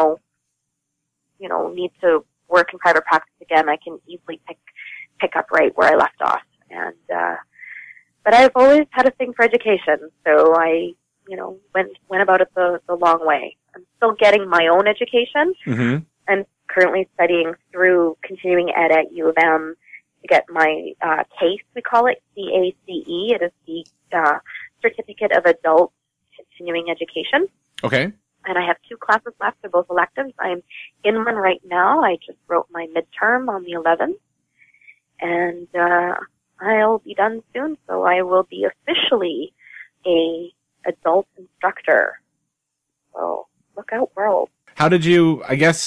need to work in private practice again, I can easily pick up right where I left off. And but I've always had a thing for education, so I, went about it the long way. I'm still getting my own education. Mm-hmm. I'm currently studying through continuing ed at U of M to get my CACE, we call it, CACE. It is the Certificate of Adult Continuing Education. Okay. And I have 2 classes left. They're both electives. I'm in one right now. I just wrote my midterm on the 11th. And I'll be done soon, so I will be officially a adult instructor. So look out, world. How did you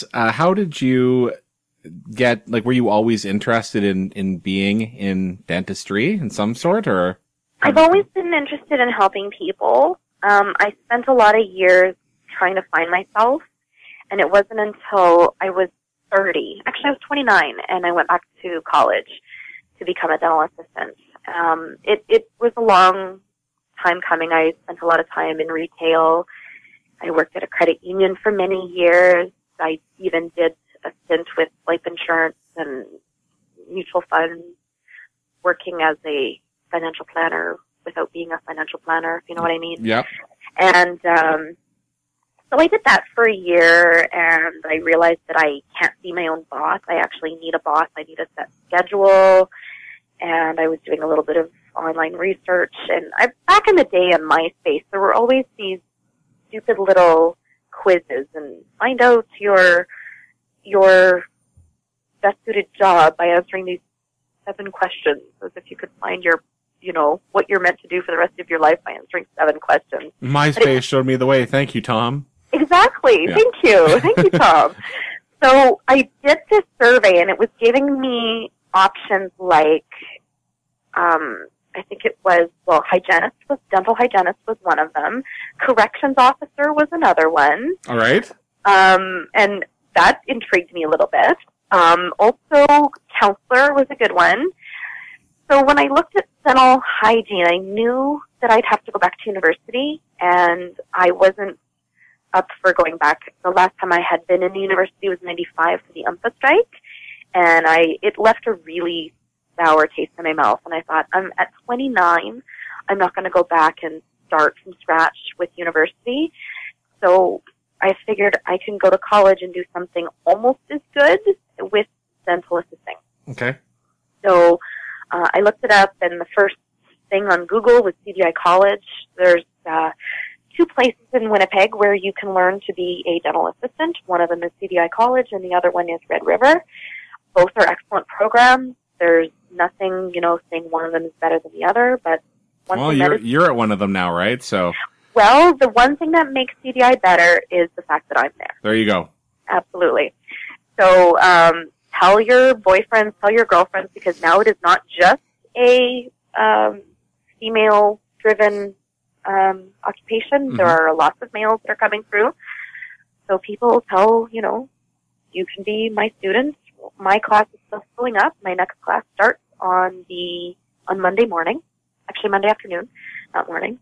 get, were you always interested in being in dentistry in some sort, or? I've always been interested in helping people. I spent a lot of years trying to find myself, and it wasn't until I was 30, actually I was 29, and I went back to college to become a dental assistant. It was a long time coming. I spent a lot of time in retail. I worked at a credit union for many years. I even did a stint with life insurance and mutual funds, working as a financial planner without being a financial planner, if you know what I mean. Yeah. And so I did that for a year, and I realized that I can't be my own boss. I actually need a boss. I need a set schedule. And I was doing a little bit of online research. And back in the day on MySpace, there were always these stupid little quizzes, and find out your best suited job by answering these 7 questions, as if you could find your, what you're meant to do for the rest of your life by answering 7 questions. MySpace showed me the way. Thank you, Tom. Exactly. Yeah. Thank you, Tom. So I did this survey, and it was giving me options like, I think it was, dental hygienist was one of them. Corrections officer was another one. All right. And that intrigued me a little bit. Also, counselor was a good one. So when I looked at dental hygiene, I knew that I'd have to go back to university, and I wasn't up for going back. The last time I had been in the university was 95 for the UMPA strike, and it left a really sour taste in my mouth. And I thought, I'm at 29, I'm not going to go back and start from scratch with university. So I figured I can go to college and do something almost as good with dental assisting. Okay. So I looked it up, and the first thing on Google was CDI College. There's 2 places in Winnipeg where you can learn to be a dental assistant. One of them is CDI College, and the other one is Red River. Both are excellent programs. There's nothing, saying one of them is better than the other, but you're at one of them now, right? So. Well, the one thing that makes CDI better is the fact that I'm there. There you go. Absolutely. So tell your boyfriends, tell your girlfriends, because now it is not just a female-driven occupation. Mm-hmm. There are lots of males that are coming through. So people tell, you can be my student. My class is still filling up. My next class starts on Monday morning. Actually, Monday afternoon, not morning.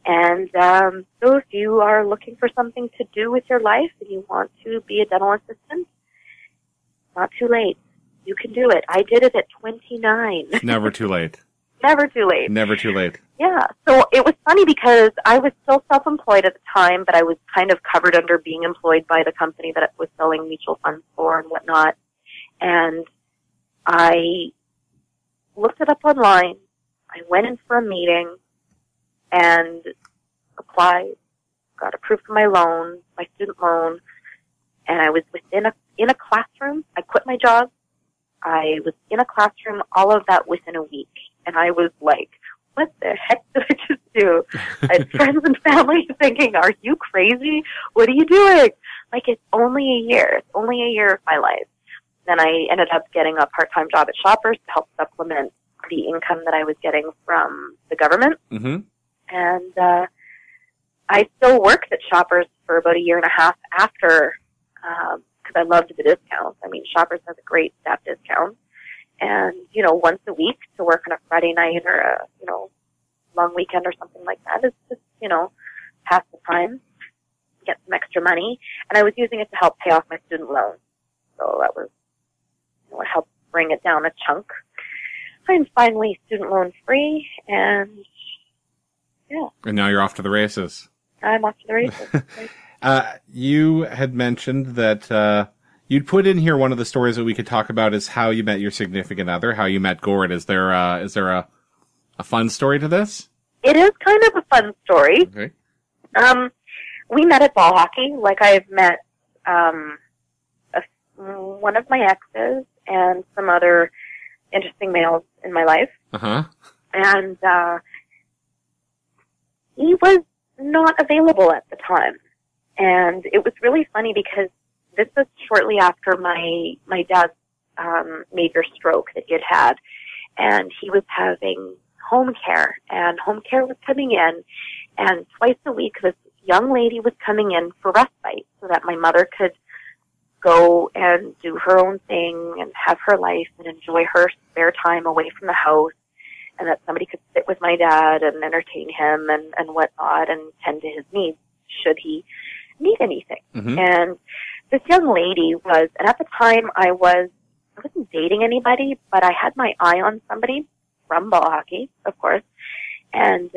And so if you are looking for something to do with your life and you want to be a dental assistant, not too late. You can do it. I did it at 29. It's never too late. Never too late. Never too late. Yeah. So it was funny because I was still self-employed at the time, but I was kind of covered under being employed by the company that I was selling mutual funds for and whatnot. And I looked it up online. I went in for a meeting and applied, got approved for my loan, my student loan, and I was in a classroom. I quit my job. I was in a classroom, all of that within a week. And I was like, what the heck did I just do? I had friends and family thinking, are you crazy? What are you doing? Like, it's only a year. It's only a year of my life. Then I ended up getting a part-time job at Shoppers to help supplement the income that I was getting from the government. Mm-hmm. And I still worked at Shoppers for about a year and a half after, because I loved the discounts. I mean, Shoppers has a great staff discount. And, once a week to work on a Friday night or a, long weekend or something like that is just, pass the time, get some extra money. And I was using it to help pay off my student loan. So that was, it helped bring it down a chunk. I'm finally student loan free, and yeah. And now you're off to the races. I'm off to the races. You had mentioned that you'd put in here one of the stories that we could talk about is how you met your significant other, how you met Gord. Is there a fun story to this? It is kind of a fun story. Okay. We met at ball hockey. Like, I've met one of my exes and some other interesting males in my life. Uh-huh. And he was not available at the time. And it was really funny because this was shortly after my dad's major stroke that he had. And he was having home care. And home care was coming in. And twice a week, this young lady was coming in for respite so that my mother could go and do her own thing and have her life and enjoy her spare time away from the house, and that somebody could sit with my dad and entertain him and whatnot and tend to his needs should he need anything. Mm-hmm. And this young lady was, and at the time I wasn't dating anybody, but I had my eye on somebody from ball hockey, of course, and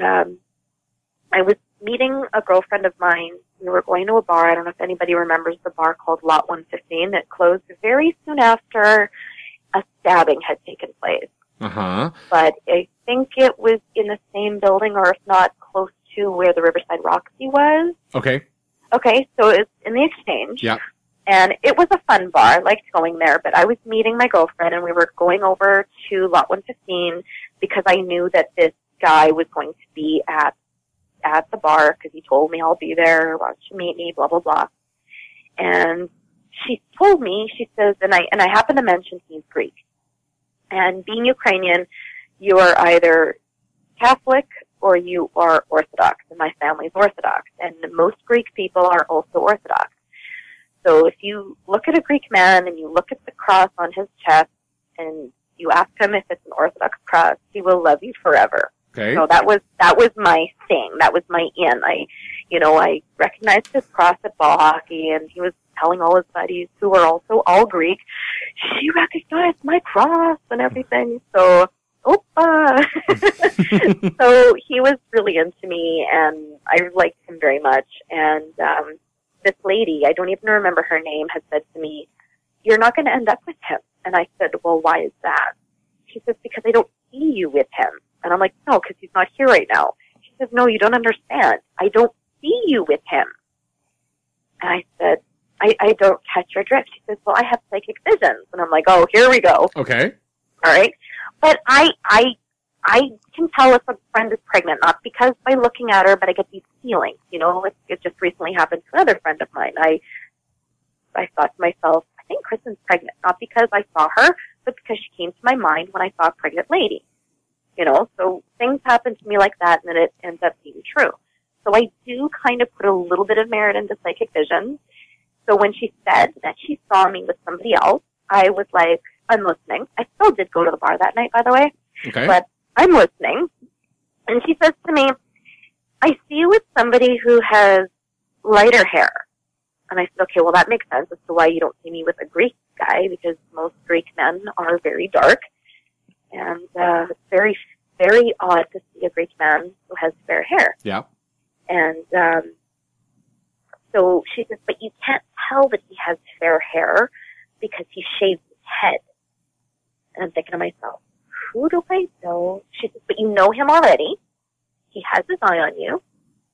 I was meeting a girlfriend of mine. We were going to a bar. I don't know if anybody remembers the bar called Lot 115 that closed very soon after a stabbing had taken place. Uh-huh. But I think it was in the same building, or if not, close to where the Riverside Roxy was. Okay. Okay, so it's in the Exchange. Yeah. And it was a fun bar. I liked going there, but I was meeting my girlfriend, and we were going over to Lot 115 because I knew that this guy was going to be at the bar because he told me I'll be there, why don't you meet me, blah, blah, blah. And she told me, she says, and I happen to mention he's Greek. And being Ukrainian, you are either Catholic or you are Orthodox, and my family's Orthodox. And most Greek people are also Orthodox. So if you look at a Greek man and you look at the cross on his chest and you ask him if it's an Orthodox cross, he will love you forever. Okay. So that was my thing. That was my in. I recognized his cross at ball hockey, and he was telling all his buddies who were also all Greek, she recognized my cross and everything. So, Opa! So he was really into me, and I liked him very much. And this lady, I don't even remember her name, had said to me, "You're not going to end up with him." And I said, "Well, why is that?" She says, "Because I don't see you with him." And I'm like, "No, because he's not here right now." She says, "No, you don't understand. I don't see you with him." And I said, I don't catch your drift. She says, "Well, I have psychic visions." And I'm like, "Oh, here we go." Okay. All right. But I can tell if a friend is pregnant, not because by looking at her, but I get these feelings. It just recently happened to another friend of mine. I thought to myself, I think Kristen's pregnant, not because I saw her, but because she came to my mind when I saw a pregnant lady. So things happen to me like that, and then it ends up being true. So I do kind of put a little bit of merit into psychic vision. So when she said that she saw me with somebody else, I was like, I'm listening. I still did go to the bar that night, by the way. Okay. But I'm listening. And she says to me, I see you with somebody who has lighter hair. And I said, okay, well, that makes sense as to why you don't see me with a Greek guy, because most Greek men are very dark. And it's very, very odd to see a Greek man who has fair hair. Yeah. And so she says, but you can't tell that he has fair hair because he shaves his head. And I'm thinking to myself, who do I know? She says, but you know him already. He has his eye on you.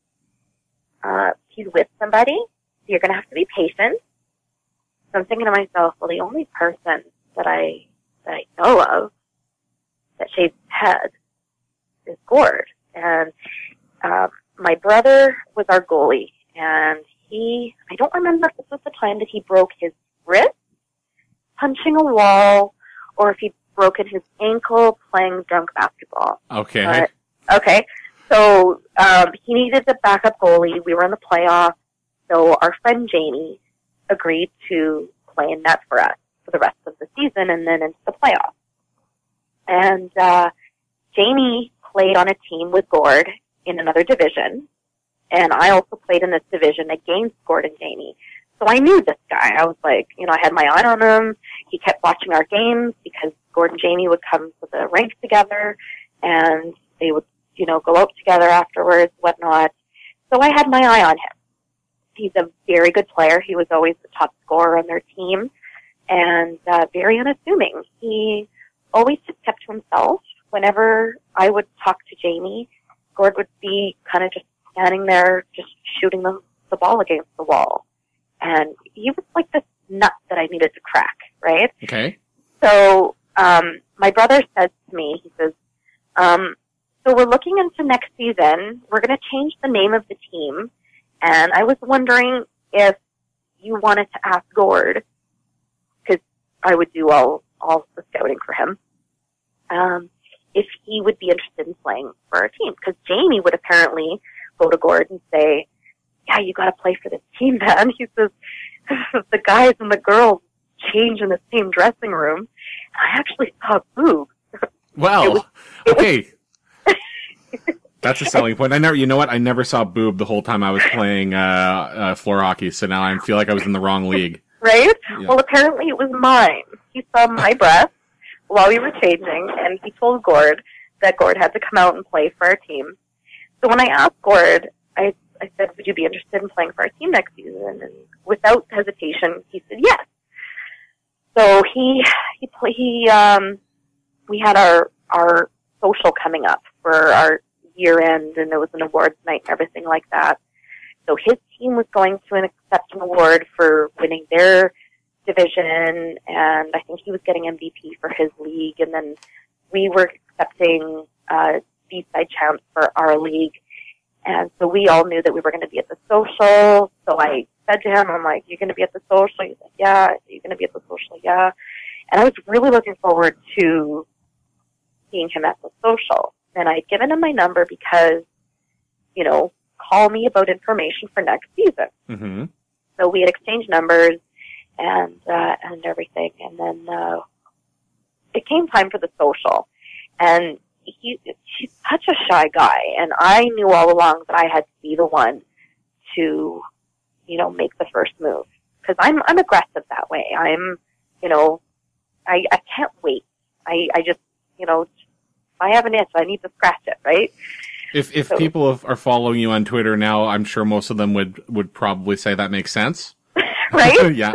He's with somebody. So you're going to have to be patient. So I'm thinking to myself, well, the only person that I know of that shaves his head is Gord. And my brother was our goalie. And I don't remember if this was the time that he broke his wrist punching a wall, or if he'd broken his ankle playing drunk basketball. Okay. Okay. So he needed a backup goalie. We were in the playoffs. So our friend Jamie agreed to play in net for us for the rest of the season and then into the playoffs. And Jamie played on a team with Gord in another division. And I also played in this division against Gord and Jamie. So I knew this guy. I was like, I had my eye on him. He kept watching our games because Gord and Jamie would come to the rink together and they would, go out together afterwards, whatnot. So I had my eye on him. He's a very good player. He was always the top scorer on their team and very unassuming. He always just kept to himself. Whenever I would talk to Jamie, Gord would be kind of just standing there, just shooting the ball against the wall. And he was like this nut that I needed to crack, right? Okay. So my brother said to me, he says, so we're looking into next season. We're going to change the name of the team. And I was wondering if you wanted to ask Gord, because I would do all the scouting for him, if he would be interested in playing for our team. Because Jamie would apparently go to Gord and say, yeah, you got to play for this team, man. He says, the guys and the girls change in the same dressing room. I actually saw boobs. Well, okay. That's a selling point. I never saw boob the whole time I was playing floor hockey, so now I feel like I was in the wrong league. Right? Yeah. Well, apparently it was mine. He saw my breasts while we were changing, and he told Gord that Gord had to come out and play for our team. So when I asked Gord, I said, would you be interested in playing for our team next season? And without hesitation, he said yes. So we had our social coming up for our year end, and there was an awards night and everything like that. So his team was going to accept an award for winning their division, and I think he was getting MVP for his league, and then we were accepting B-side champs for our league. And so we all knew that we were going to be at the social. So I said to him, I'm like, you're going to be at the social? He's like, yeah. You're going to be at the social? Yeah. And I was really looking forward to seeing him at the social. And I'd given him my number because, call me about information for next season. Mm-hmm. So we had exchanged numbers and everything. And then it came time for the social. And he's such a shy guy, and I knew all along that I had to be the one to, make the first move. Because I'm aggressive that way. I can't wait. I just, if I have an itch, I need to scratch it, right? If people are following you on Twitter now, I'm sure most of them would probably say that makes sense. Right? Yeah.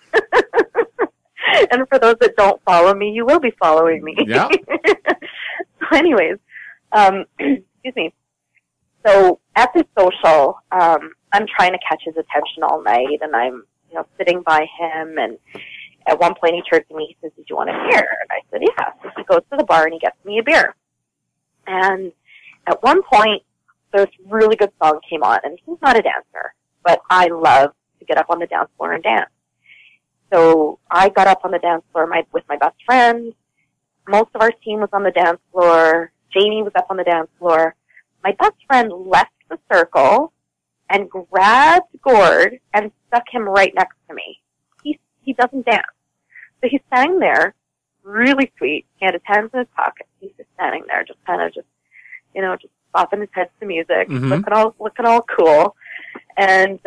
And for those that don't follow me, you will be following me. Yeah. So anyways, excuse me. So at this social, I'm trying to catch his attention all night, and I'm, sitting by him, and at one point he turns to me, he says, did you want a beer? And I said, yeah. So he goes to the bar and he gets me a beer. And at one point, this really good song came on, and he's not a dancer, but I love to get up on the dance floor and dance. So I got up on the dance floor with my best friend. Most of our team was on the dance floor. Jamie was up on the dance floor. My best friend left the circle and grabbed Gord and stuck him right next to me. He doesn't dance. So he's standing there, really sweet. He had his hands in his pockets. He's just standing there, just kind of just bopping his head to the music, looking all cool. And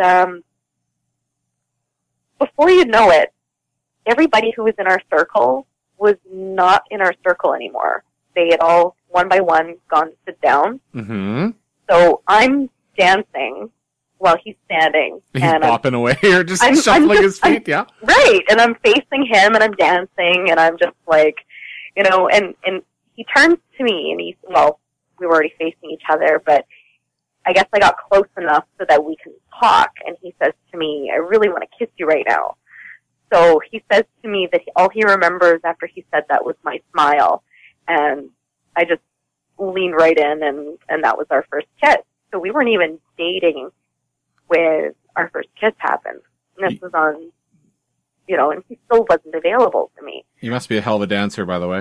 before you know it, everybody who was in our circle was not in our circle anymore. They had all, one by one, gone to sit down. Mm-hmm. So I'm dancing while he's standing. He's and bopping away or just shuffling his feet, yeah? Right, and I'm facing him and I'm dancing and I'm just like, you know, and he turns to me and we were already facing each other, but I guess I got close enough so that we can talk, and he says to me, I really want to kiss you right now. So he says to me that all he remembers after he said that was my smile, and I just leaned right in, and that was our first kiss. So we weren't even dating when our first kiss happened. And this was on, you know, and he still wasn't available to me. You must be a hell of a dancer, by the way.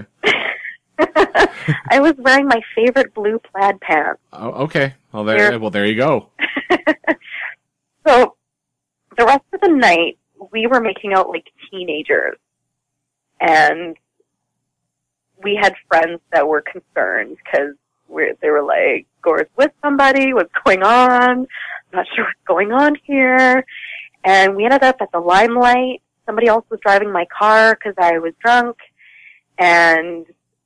I was wearing my favorite blue plaid pants. Oh, okay. Well, there you go. So the rest of the night, we were making out like teenagers. And we had friends that were concerned because they were like, Gord's with somebody, what's going on? I'm not sure what's going on here. And we ended up at the Limelight. Somebody else was driving my car because I was drunk. And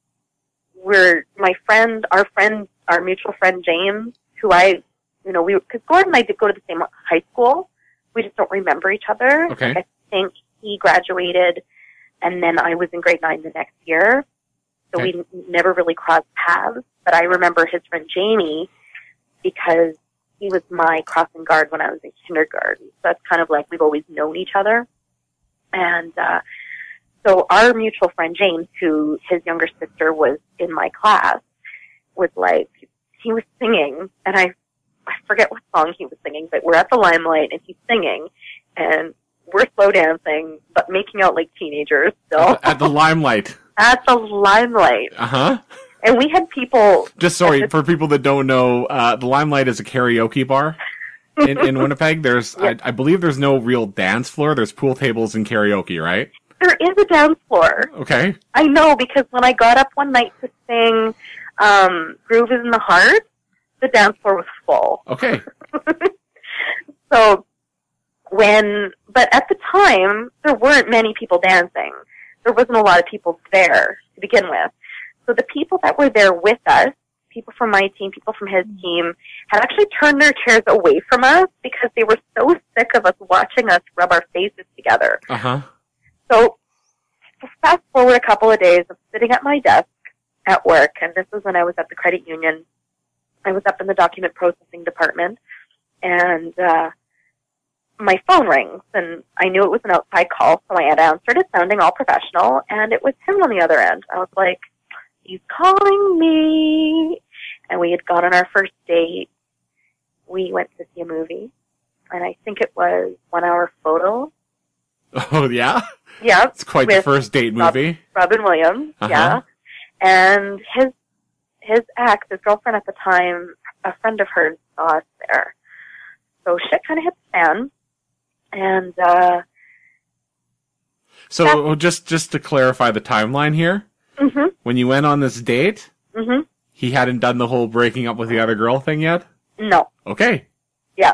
our mutual friend James, who because Gord and I did go to the same high school. We just don't remember each other. Okay. Like, I think he graduated, and then I was in grade 9 the next year. So okay. We never really crossed paths. But I remember his friend Jamie because he was my crossing guard when I was in kindergarten. So that's kind of like we've always known each other. And so our mutual friend James, who his younger sister was in my class, was like, he was singing, and I forget what song he was singing, but we're at the Limelight, and he's singing, and we're slow dancing, but making out like teenagers still. At the Limelight. At the Limelight. Uh-huh. And we had people... Just sorry, for people that don't know, the Limelight is a karaoke bar in Winnipeg. There's, I believe there's no real dance floor. There's pool tables and karaoke, right? There is a dance floor. Okay. I know, because when I got up one night to sing Groove is in the Heart, the dance floor was full. Okay. But at the time, there weren't many people dancing. There wasn't a lot of people there to begin with. So the people that were there with us, people from my team, people from his team, had actually turned their chairs away from us because they were so sick of us watching us rub our faces together. Uh-huh. So fast forward a couple of days, I'm sitting at my desk at work, and this was when I was at the credit union. I was up in the document processing department, and my phone rings, and I knew it was an outside call, so I had answered it, sounding all professional, and it was him on the other end. I was like, he's calling me. And we had gone on our first date. We went to see a movie, and I think it was 1 Hour Photo. Oh, yeah? Yeah. It's quite the first date movie. Robin Williams, yeah. And his ex, his girlfriend at the time, a friend of hers saw us there. So shit kind of hit the fan. And, so just to clarify the timeline here, mm-hmm. when you went on this date, mm-hmm. he hadn't done the whole breaking up with the other girl thing yet? No. Okay. Yeah.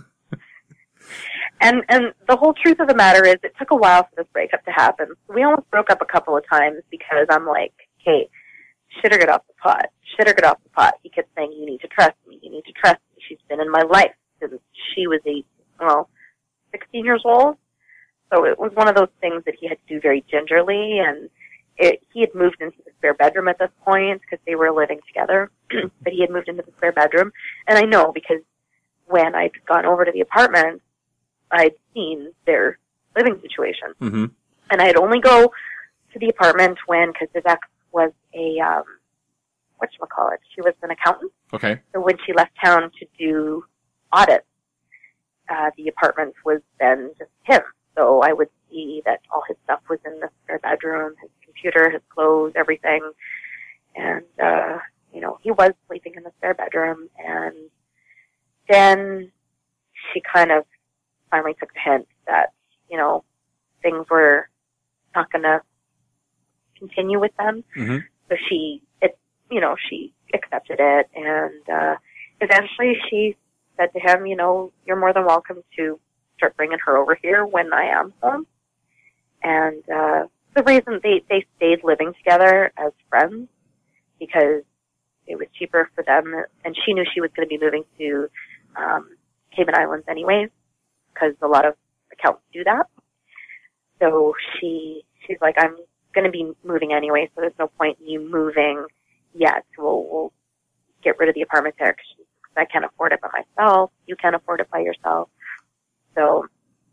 And the whole truth of the matter is it took a while for this breakup to happen. We almost broke up a couple of times because I'm like, hey, shit or get off the pot. Shit or get off the pot. He kept saying, you need to trust me. You need to trust me. She's been in my life since she was 16 years old. So it was one of those things that he had to do very gingerly, and he had moved into the spare bedroom at this point because they were living together, but he had moved into the spare bedroom. And I know because when I'd gone over to the apartment, I'd seen their living situation. Mm-hmm. And I'd only go to the apartment because his ex was a, whatchamacallit, she was an accountant. Okay. So when she left town to do audits, the apartment was then just him. So I would see that all his stuff was in the spare bedroom, his computer, his clothes, everything. And, he was sleeping in the spare bedroom. And then she kind of finally took the hint that, things were not going to continue with them. Mm-hmm. So she accepted it, and eventually she said to him, you're more than welcome to start bringing her over here when I am home. And the reason they stayed living together as friends, because it was cheaper for them, and she knew she was going to be moving to Cayman Islands anyways, because a lot of accountants do that. So she's like, I'm going to be moving anyway, so there's no point in you moving yet. We'll get rid of the apartment there, because I can't afford it by myself. You can't afford it by yourself. So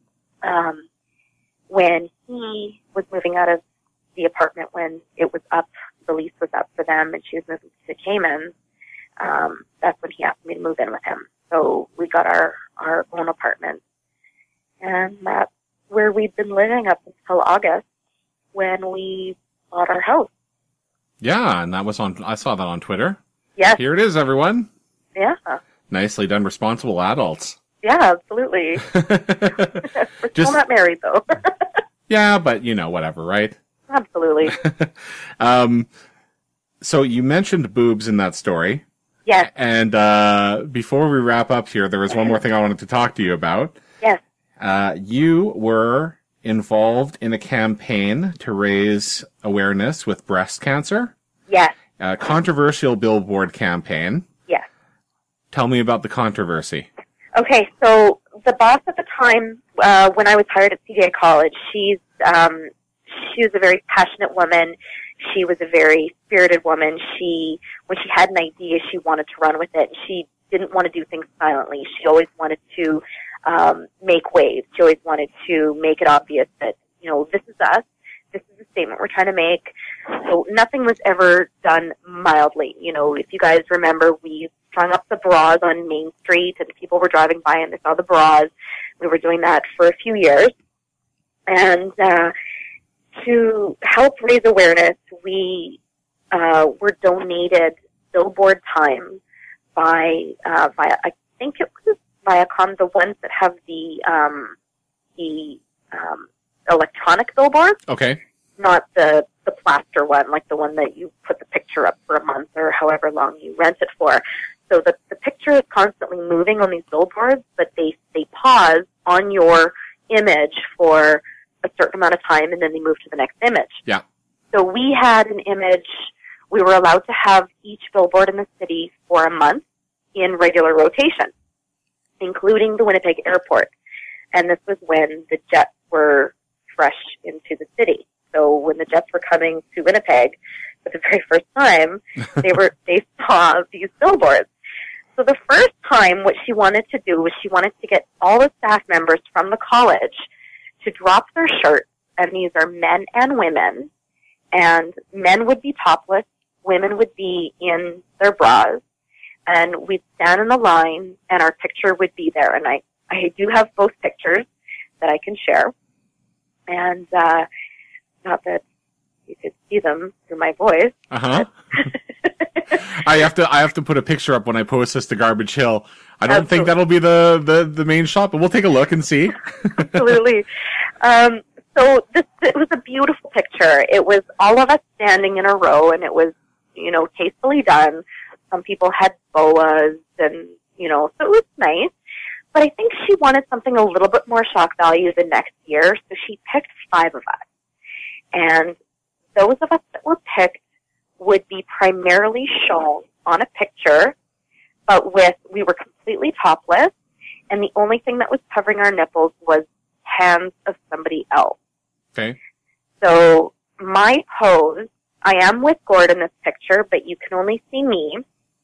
when he was moving out of the apartment, when it was up, the lease was up for them, and she was moving to Cayman, that's when he asked me to move in with him. So we got our own apartment, and that's where we've been living up until August, when we bought our house. Yeah, and that was I saw that on Twitter. Yes. Here it is, everyone. Yeah. Nicely done, responsible adults. Yeah, absolutely. We're still not married, though. Yeah, but, whatever, right? Absolutely. So you mentioned boobs in that story. Yes. And before we wrap up here, there was one more thing I wanted to talk to you about. Yes. You were involved in a campaign to raise awareness with breast cancer. Yes. A controversial billboard campaign. Yes. Tell me about the controversy. So the boss at the time, when I was hired at CDI College, she was a very passionate woman. She was a very spirited woman. When she had an idea, she wanted to run with it. She didn't want to do things silently. She always wanted to make waves. She always wanted to make it obvious that, this is us. This is the statement we're trying to make. So nothing was ever done mildly. If you guys remember, we strung up the bras on Main Street, and people were driving by and they saw the bras. We were doing that for a few years. And to help raise awareness, we were donated billboard time by I think it was Viacom, the ones that have the electronic billboards. Okay. Not the plaster one, like the one that you put the picture up for a month or however long you rent it for. So the picture is constantly moving on these billboards, but they pause on your image for a certain amount of time, and then they move to the next image. Yeah. So we had an image. We were allowed to have each billboard in the city for a month in regular rotation, including the Winnipeg airport. And this was when the jets were fresh into the city. So when the jets were coming to Winnipeg for the very first time, they saw these billboards. So the first time, what she wanted to do was she wanted to get all the staff members from the college to drop their shirts, and these are men and women, and men would be topless, women would be in their bras, and we'd stand in the line, and our picture would be there. And I do have both pictures that I can share, and not that you could see them through my voice. Uh-huh. I have to put a picture up when I post this to Garbage Hill. I don't think that'll be the main shot, but we'll take a look and see. Absolutely. So it was a beautiful picture. It was all of us standing in a row, and it was, tastefully done. Some people had boas, and, so it was nice. But I think she wanted something a little bit more shock value the next year, so she picked 5 of us. And those of us that were picked would be primarily shown on a picture, but we were completely topless, and the only thing that was covering our nipples was hands of somebody else. Okay. So my pose, I am with Gord in this picture, but you can only see me.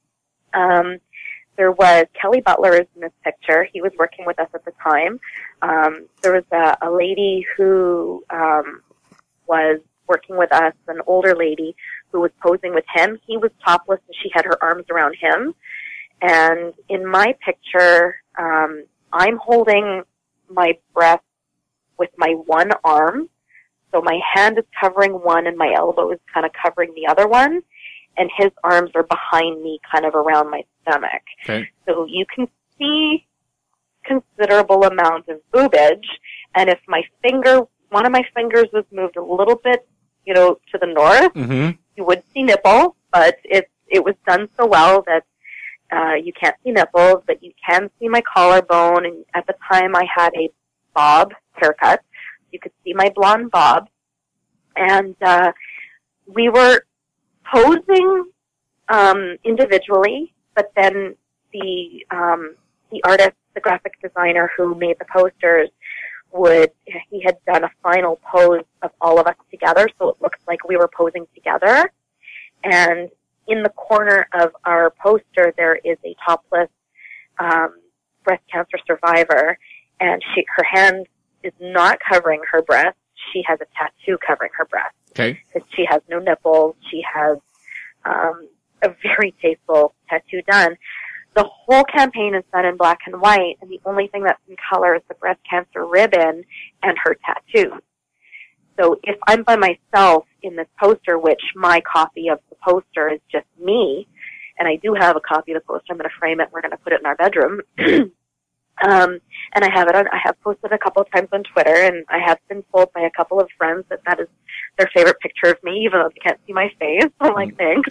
There was Kelly Butler is in this picture. He was working with us at the time. There was a lady who was working with us, an older lady who was posing with him. He was topless, and she had her arms around him. And in my picture, I'm holding my breast with my one arm. So my hand is covering one, and my elbow is kind of covering the other one. And his arms are behind me, kind of around my stomach. Okay. So you can see considerable amount of boobage. And if one of my fingers was moved a little bit, to the north, mm-hmm. you would see nipple, but it's it was done so well that you can't see nipples, but you can see my collarbone. And at the time, I had a bob haircut. You could see my blonde bob, and we were posing individually, but then the artist, the graphic designer who made the posters, he had done a final pose of all of us together, so it looks like we were posing together. And in the corner of our poster, there is a topless breast cancer survivor, and her hand is not covering her breast. She has a tattoo covering her breast. Okay. Because she has no nipples. She has a very tasteful tattoo done. The whole campaign is done in black and white, and the only thing that's in color is the breast cancer ribbon and her tattoo. So if I'm by myself in this poster, which my copy of the poster is just me, and I do have a copy of the poster, I'm going to frame it and we're going to put it in our bedroom. And I have posted a couple of times on Twitter, and I have been told by a couple of friends that is their favorite picture of me, even though they can't see my face. I'm like, thanks.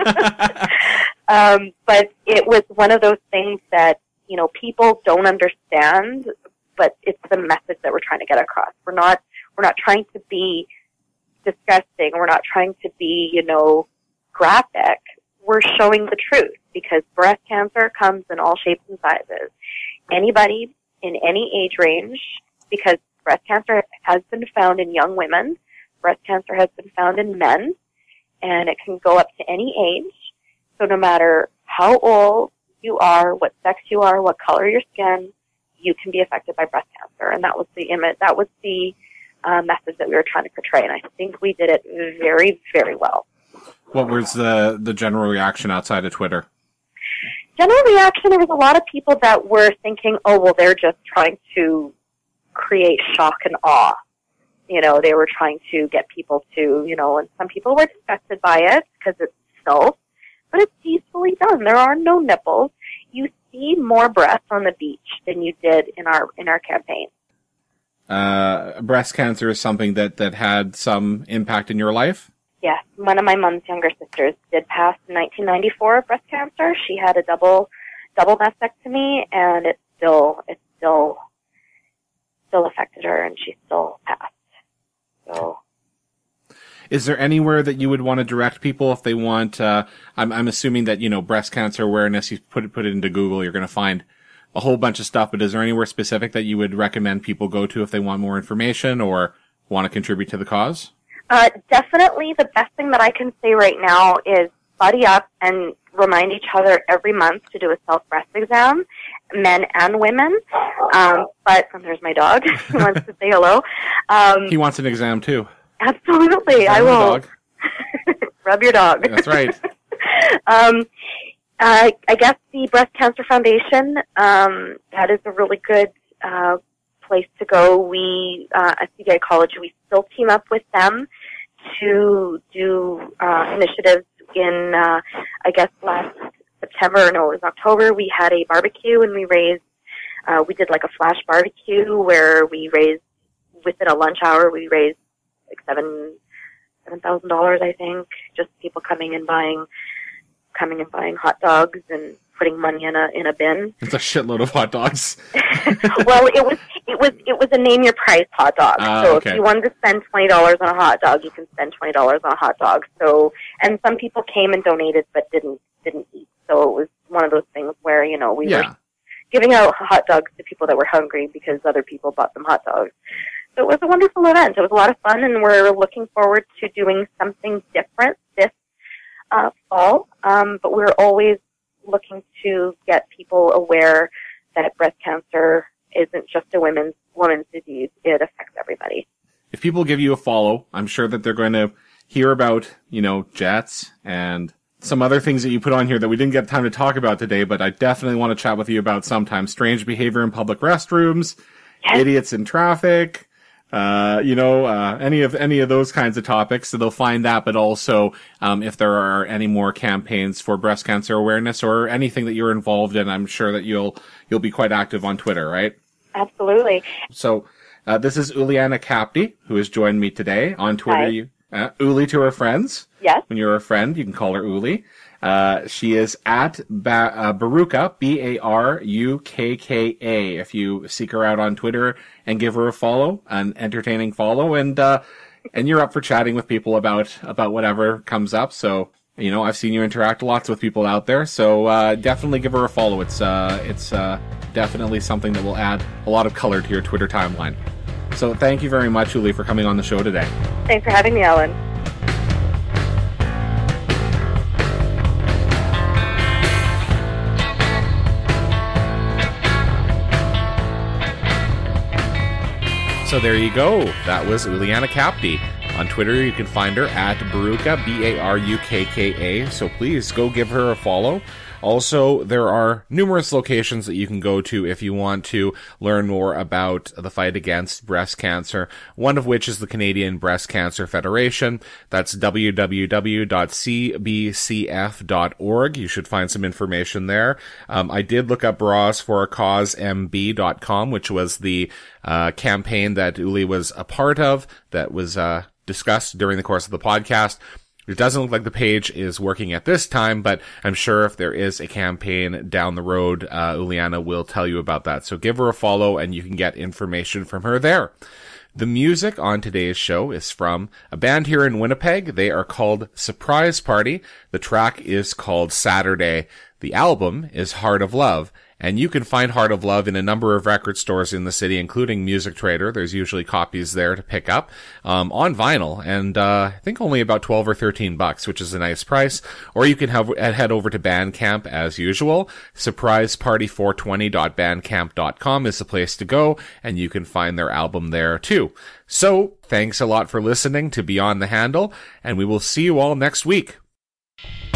But it was one of those things that, people don't understand, but it's the message that we're trying to get across. We're not trying to be disgusting. We're not trying to be, graphic. We're showing the truth, because breast cancer comes in all shapes and sizes. Anybody in any age range, because breast cancer has been found in young women, breast cancer has been found in men, and it can go up to any age. So no matter how old you are, what sex you are, what color your skin, you can be affected by breast cancer. And that was the image, that was the message that we were trying to portray. And I think we did it very, very well. What was the general reaction outside of Twitter? General reaction, there was a lot of people that were thinking, oh, well, they're just trying to create shock and awe. They were trying to get people to, and some people were disgusted by it because it's stealth, but it's peacefully done. There are no nipples. You see more breasts on the beach than you did in our campaign. Breast cancer is something that had some impact in your life? Yes, one of my mom's younger sisters did pass in 1994 of breast cancer. She had a double mastectomy, and it still affected her, and she still passed. So, is there anywhere that you would want to direct people if they want? I'm assuming that breast cancer awareness. You put it into Google, you're going to find a whole bunch of stuff. But is there anywhere specific that you would recommend people go to if they want more information or want to contribute to the cause? Definitely the best thing that I can say right now is buddy up and remind each other every month to do a self-breast exam, men and women. But there's my dog. He wants to say hello. He wants an exam too. Absolutely. I will. Dog. Rub your dog. That's right. I guess the Breast Cancer Foundation, that is a really good place to go. We, at CBI College, we still team up with them to do initiatives in, I guess last September, no, it was October, we had a barbecue and we did like a flash barbecue where we raised, within a lunch hour, we raised like $7,000, I think, just people coming and buying hot dogs and putting money in a bin. It's a shitload of hot dogs. Well, it was a name your price hot dog. So okay. If you wanted to spend $20 on a hot dog, you can spend $20 on a hot dog. So, and some people came and donated but didn't eat. So it was one of those things where, we were giving out hot dogs to people that were hungry because other people bought them hot dogs. So it was a wonderful event. It was a lot of fun, and we're looking forward to doing something different this fall. But we're always looking to get people aware that breast cancer isn't just a woman's disease. It affects everybody. If people give you a follow, I'm sure that they're going to hear about, jets and some other things that you put on here that we didn't get time to talk about today, but I definitely want to chat with you about sometime. Strange behavior in public restrooms, yes. Idiots in traffic, any of those kinds of topics. So they'll find that, but also, if there are any more campaigns for breast cancer awareness or anything that you're involved in, I'm sure that you'll be quite active on Twitter, right? Absolutely. So, this is Uliana Capti, who has joined me today on Twitter. Hi. Uli to her friends. Yes. When you're a friend, you can call her Uli. She is at Barukka, Barukka. If you seek her out on Twitter and give her a follow, an entertaining follow, and you're up for chatting with people about whatever comes up. So, you know, I've seen you interact lots with people out there. So definitely give her a follow. It's definitely something that will add a lot of color to your Twitter timeline. So thank you very much, Uli, for coming on the show today. Thanks for having me, Alan. So there you go. That was Uliana Capti. On Twitter, you can find her at Barukka, Barukka. So please go give her a follow. Also, there are numerous locations that you can go to if you want to learn more about the fight against breast cancer, one of which is the Canadian Breast Cancer Federation. That's www.cbcf.org. You should find some information there. I did look up brawsforacausemb.com, which was the campaign that Uli was a part of, that was discussed during the course of the podcast. It doesn't look like the page is working at this time, but I'm sure if there is a campaign down the road, Uliana will tell you about that. So give her a follow and you can get information from her there. The music on today's show is from a band here in Winnipeg. They are called Surprise Party. The track is called Saturday. The album is Heart of Love. And you can find Heart of Love in a number of record stores in the city, including Music Trader. There's usually copies there to pick up on vinyl, and I think only about $12 or $13, which is a nice price. Or you can head over to Bandcamp as usual. SurpriseParty420.bandcamp.com is the place to go, and you can find their album there too. So thanks a lot for listening to Beyond the Handle, and we will see you all next week.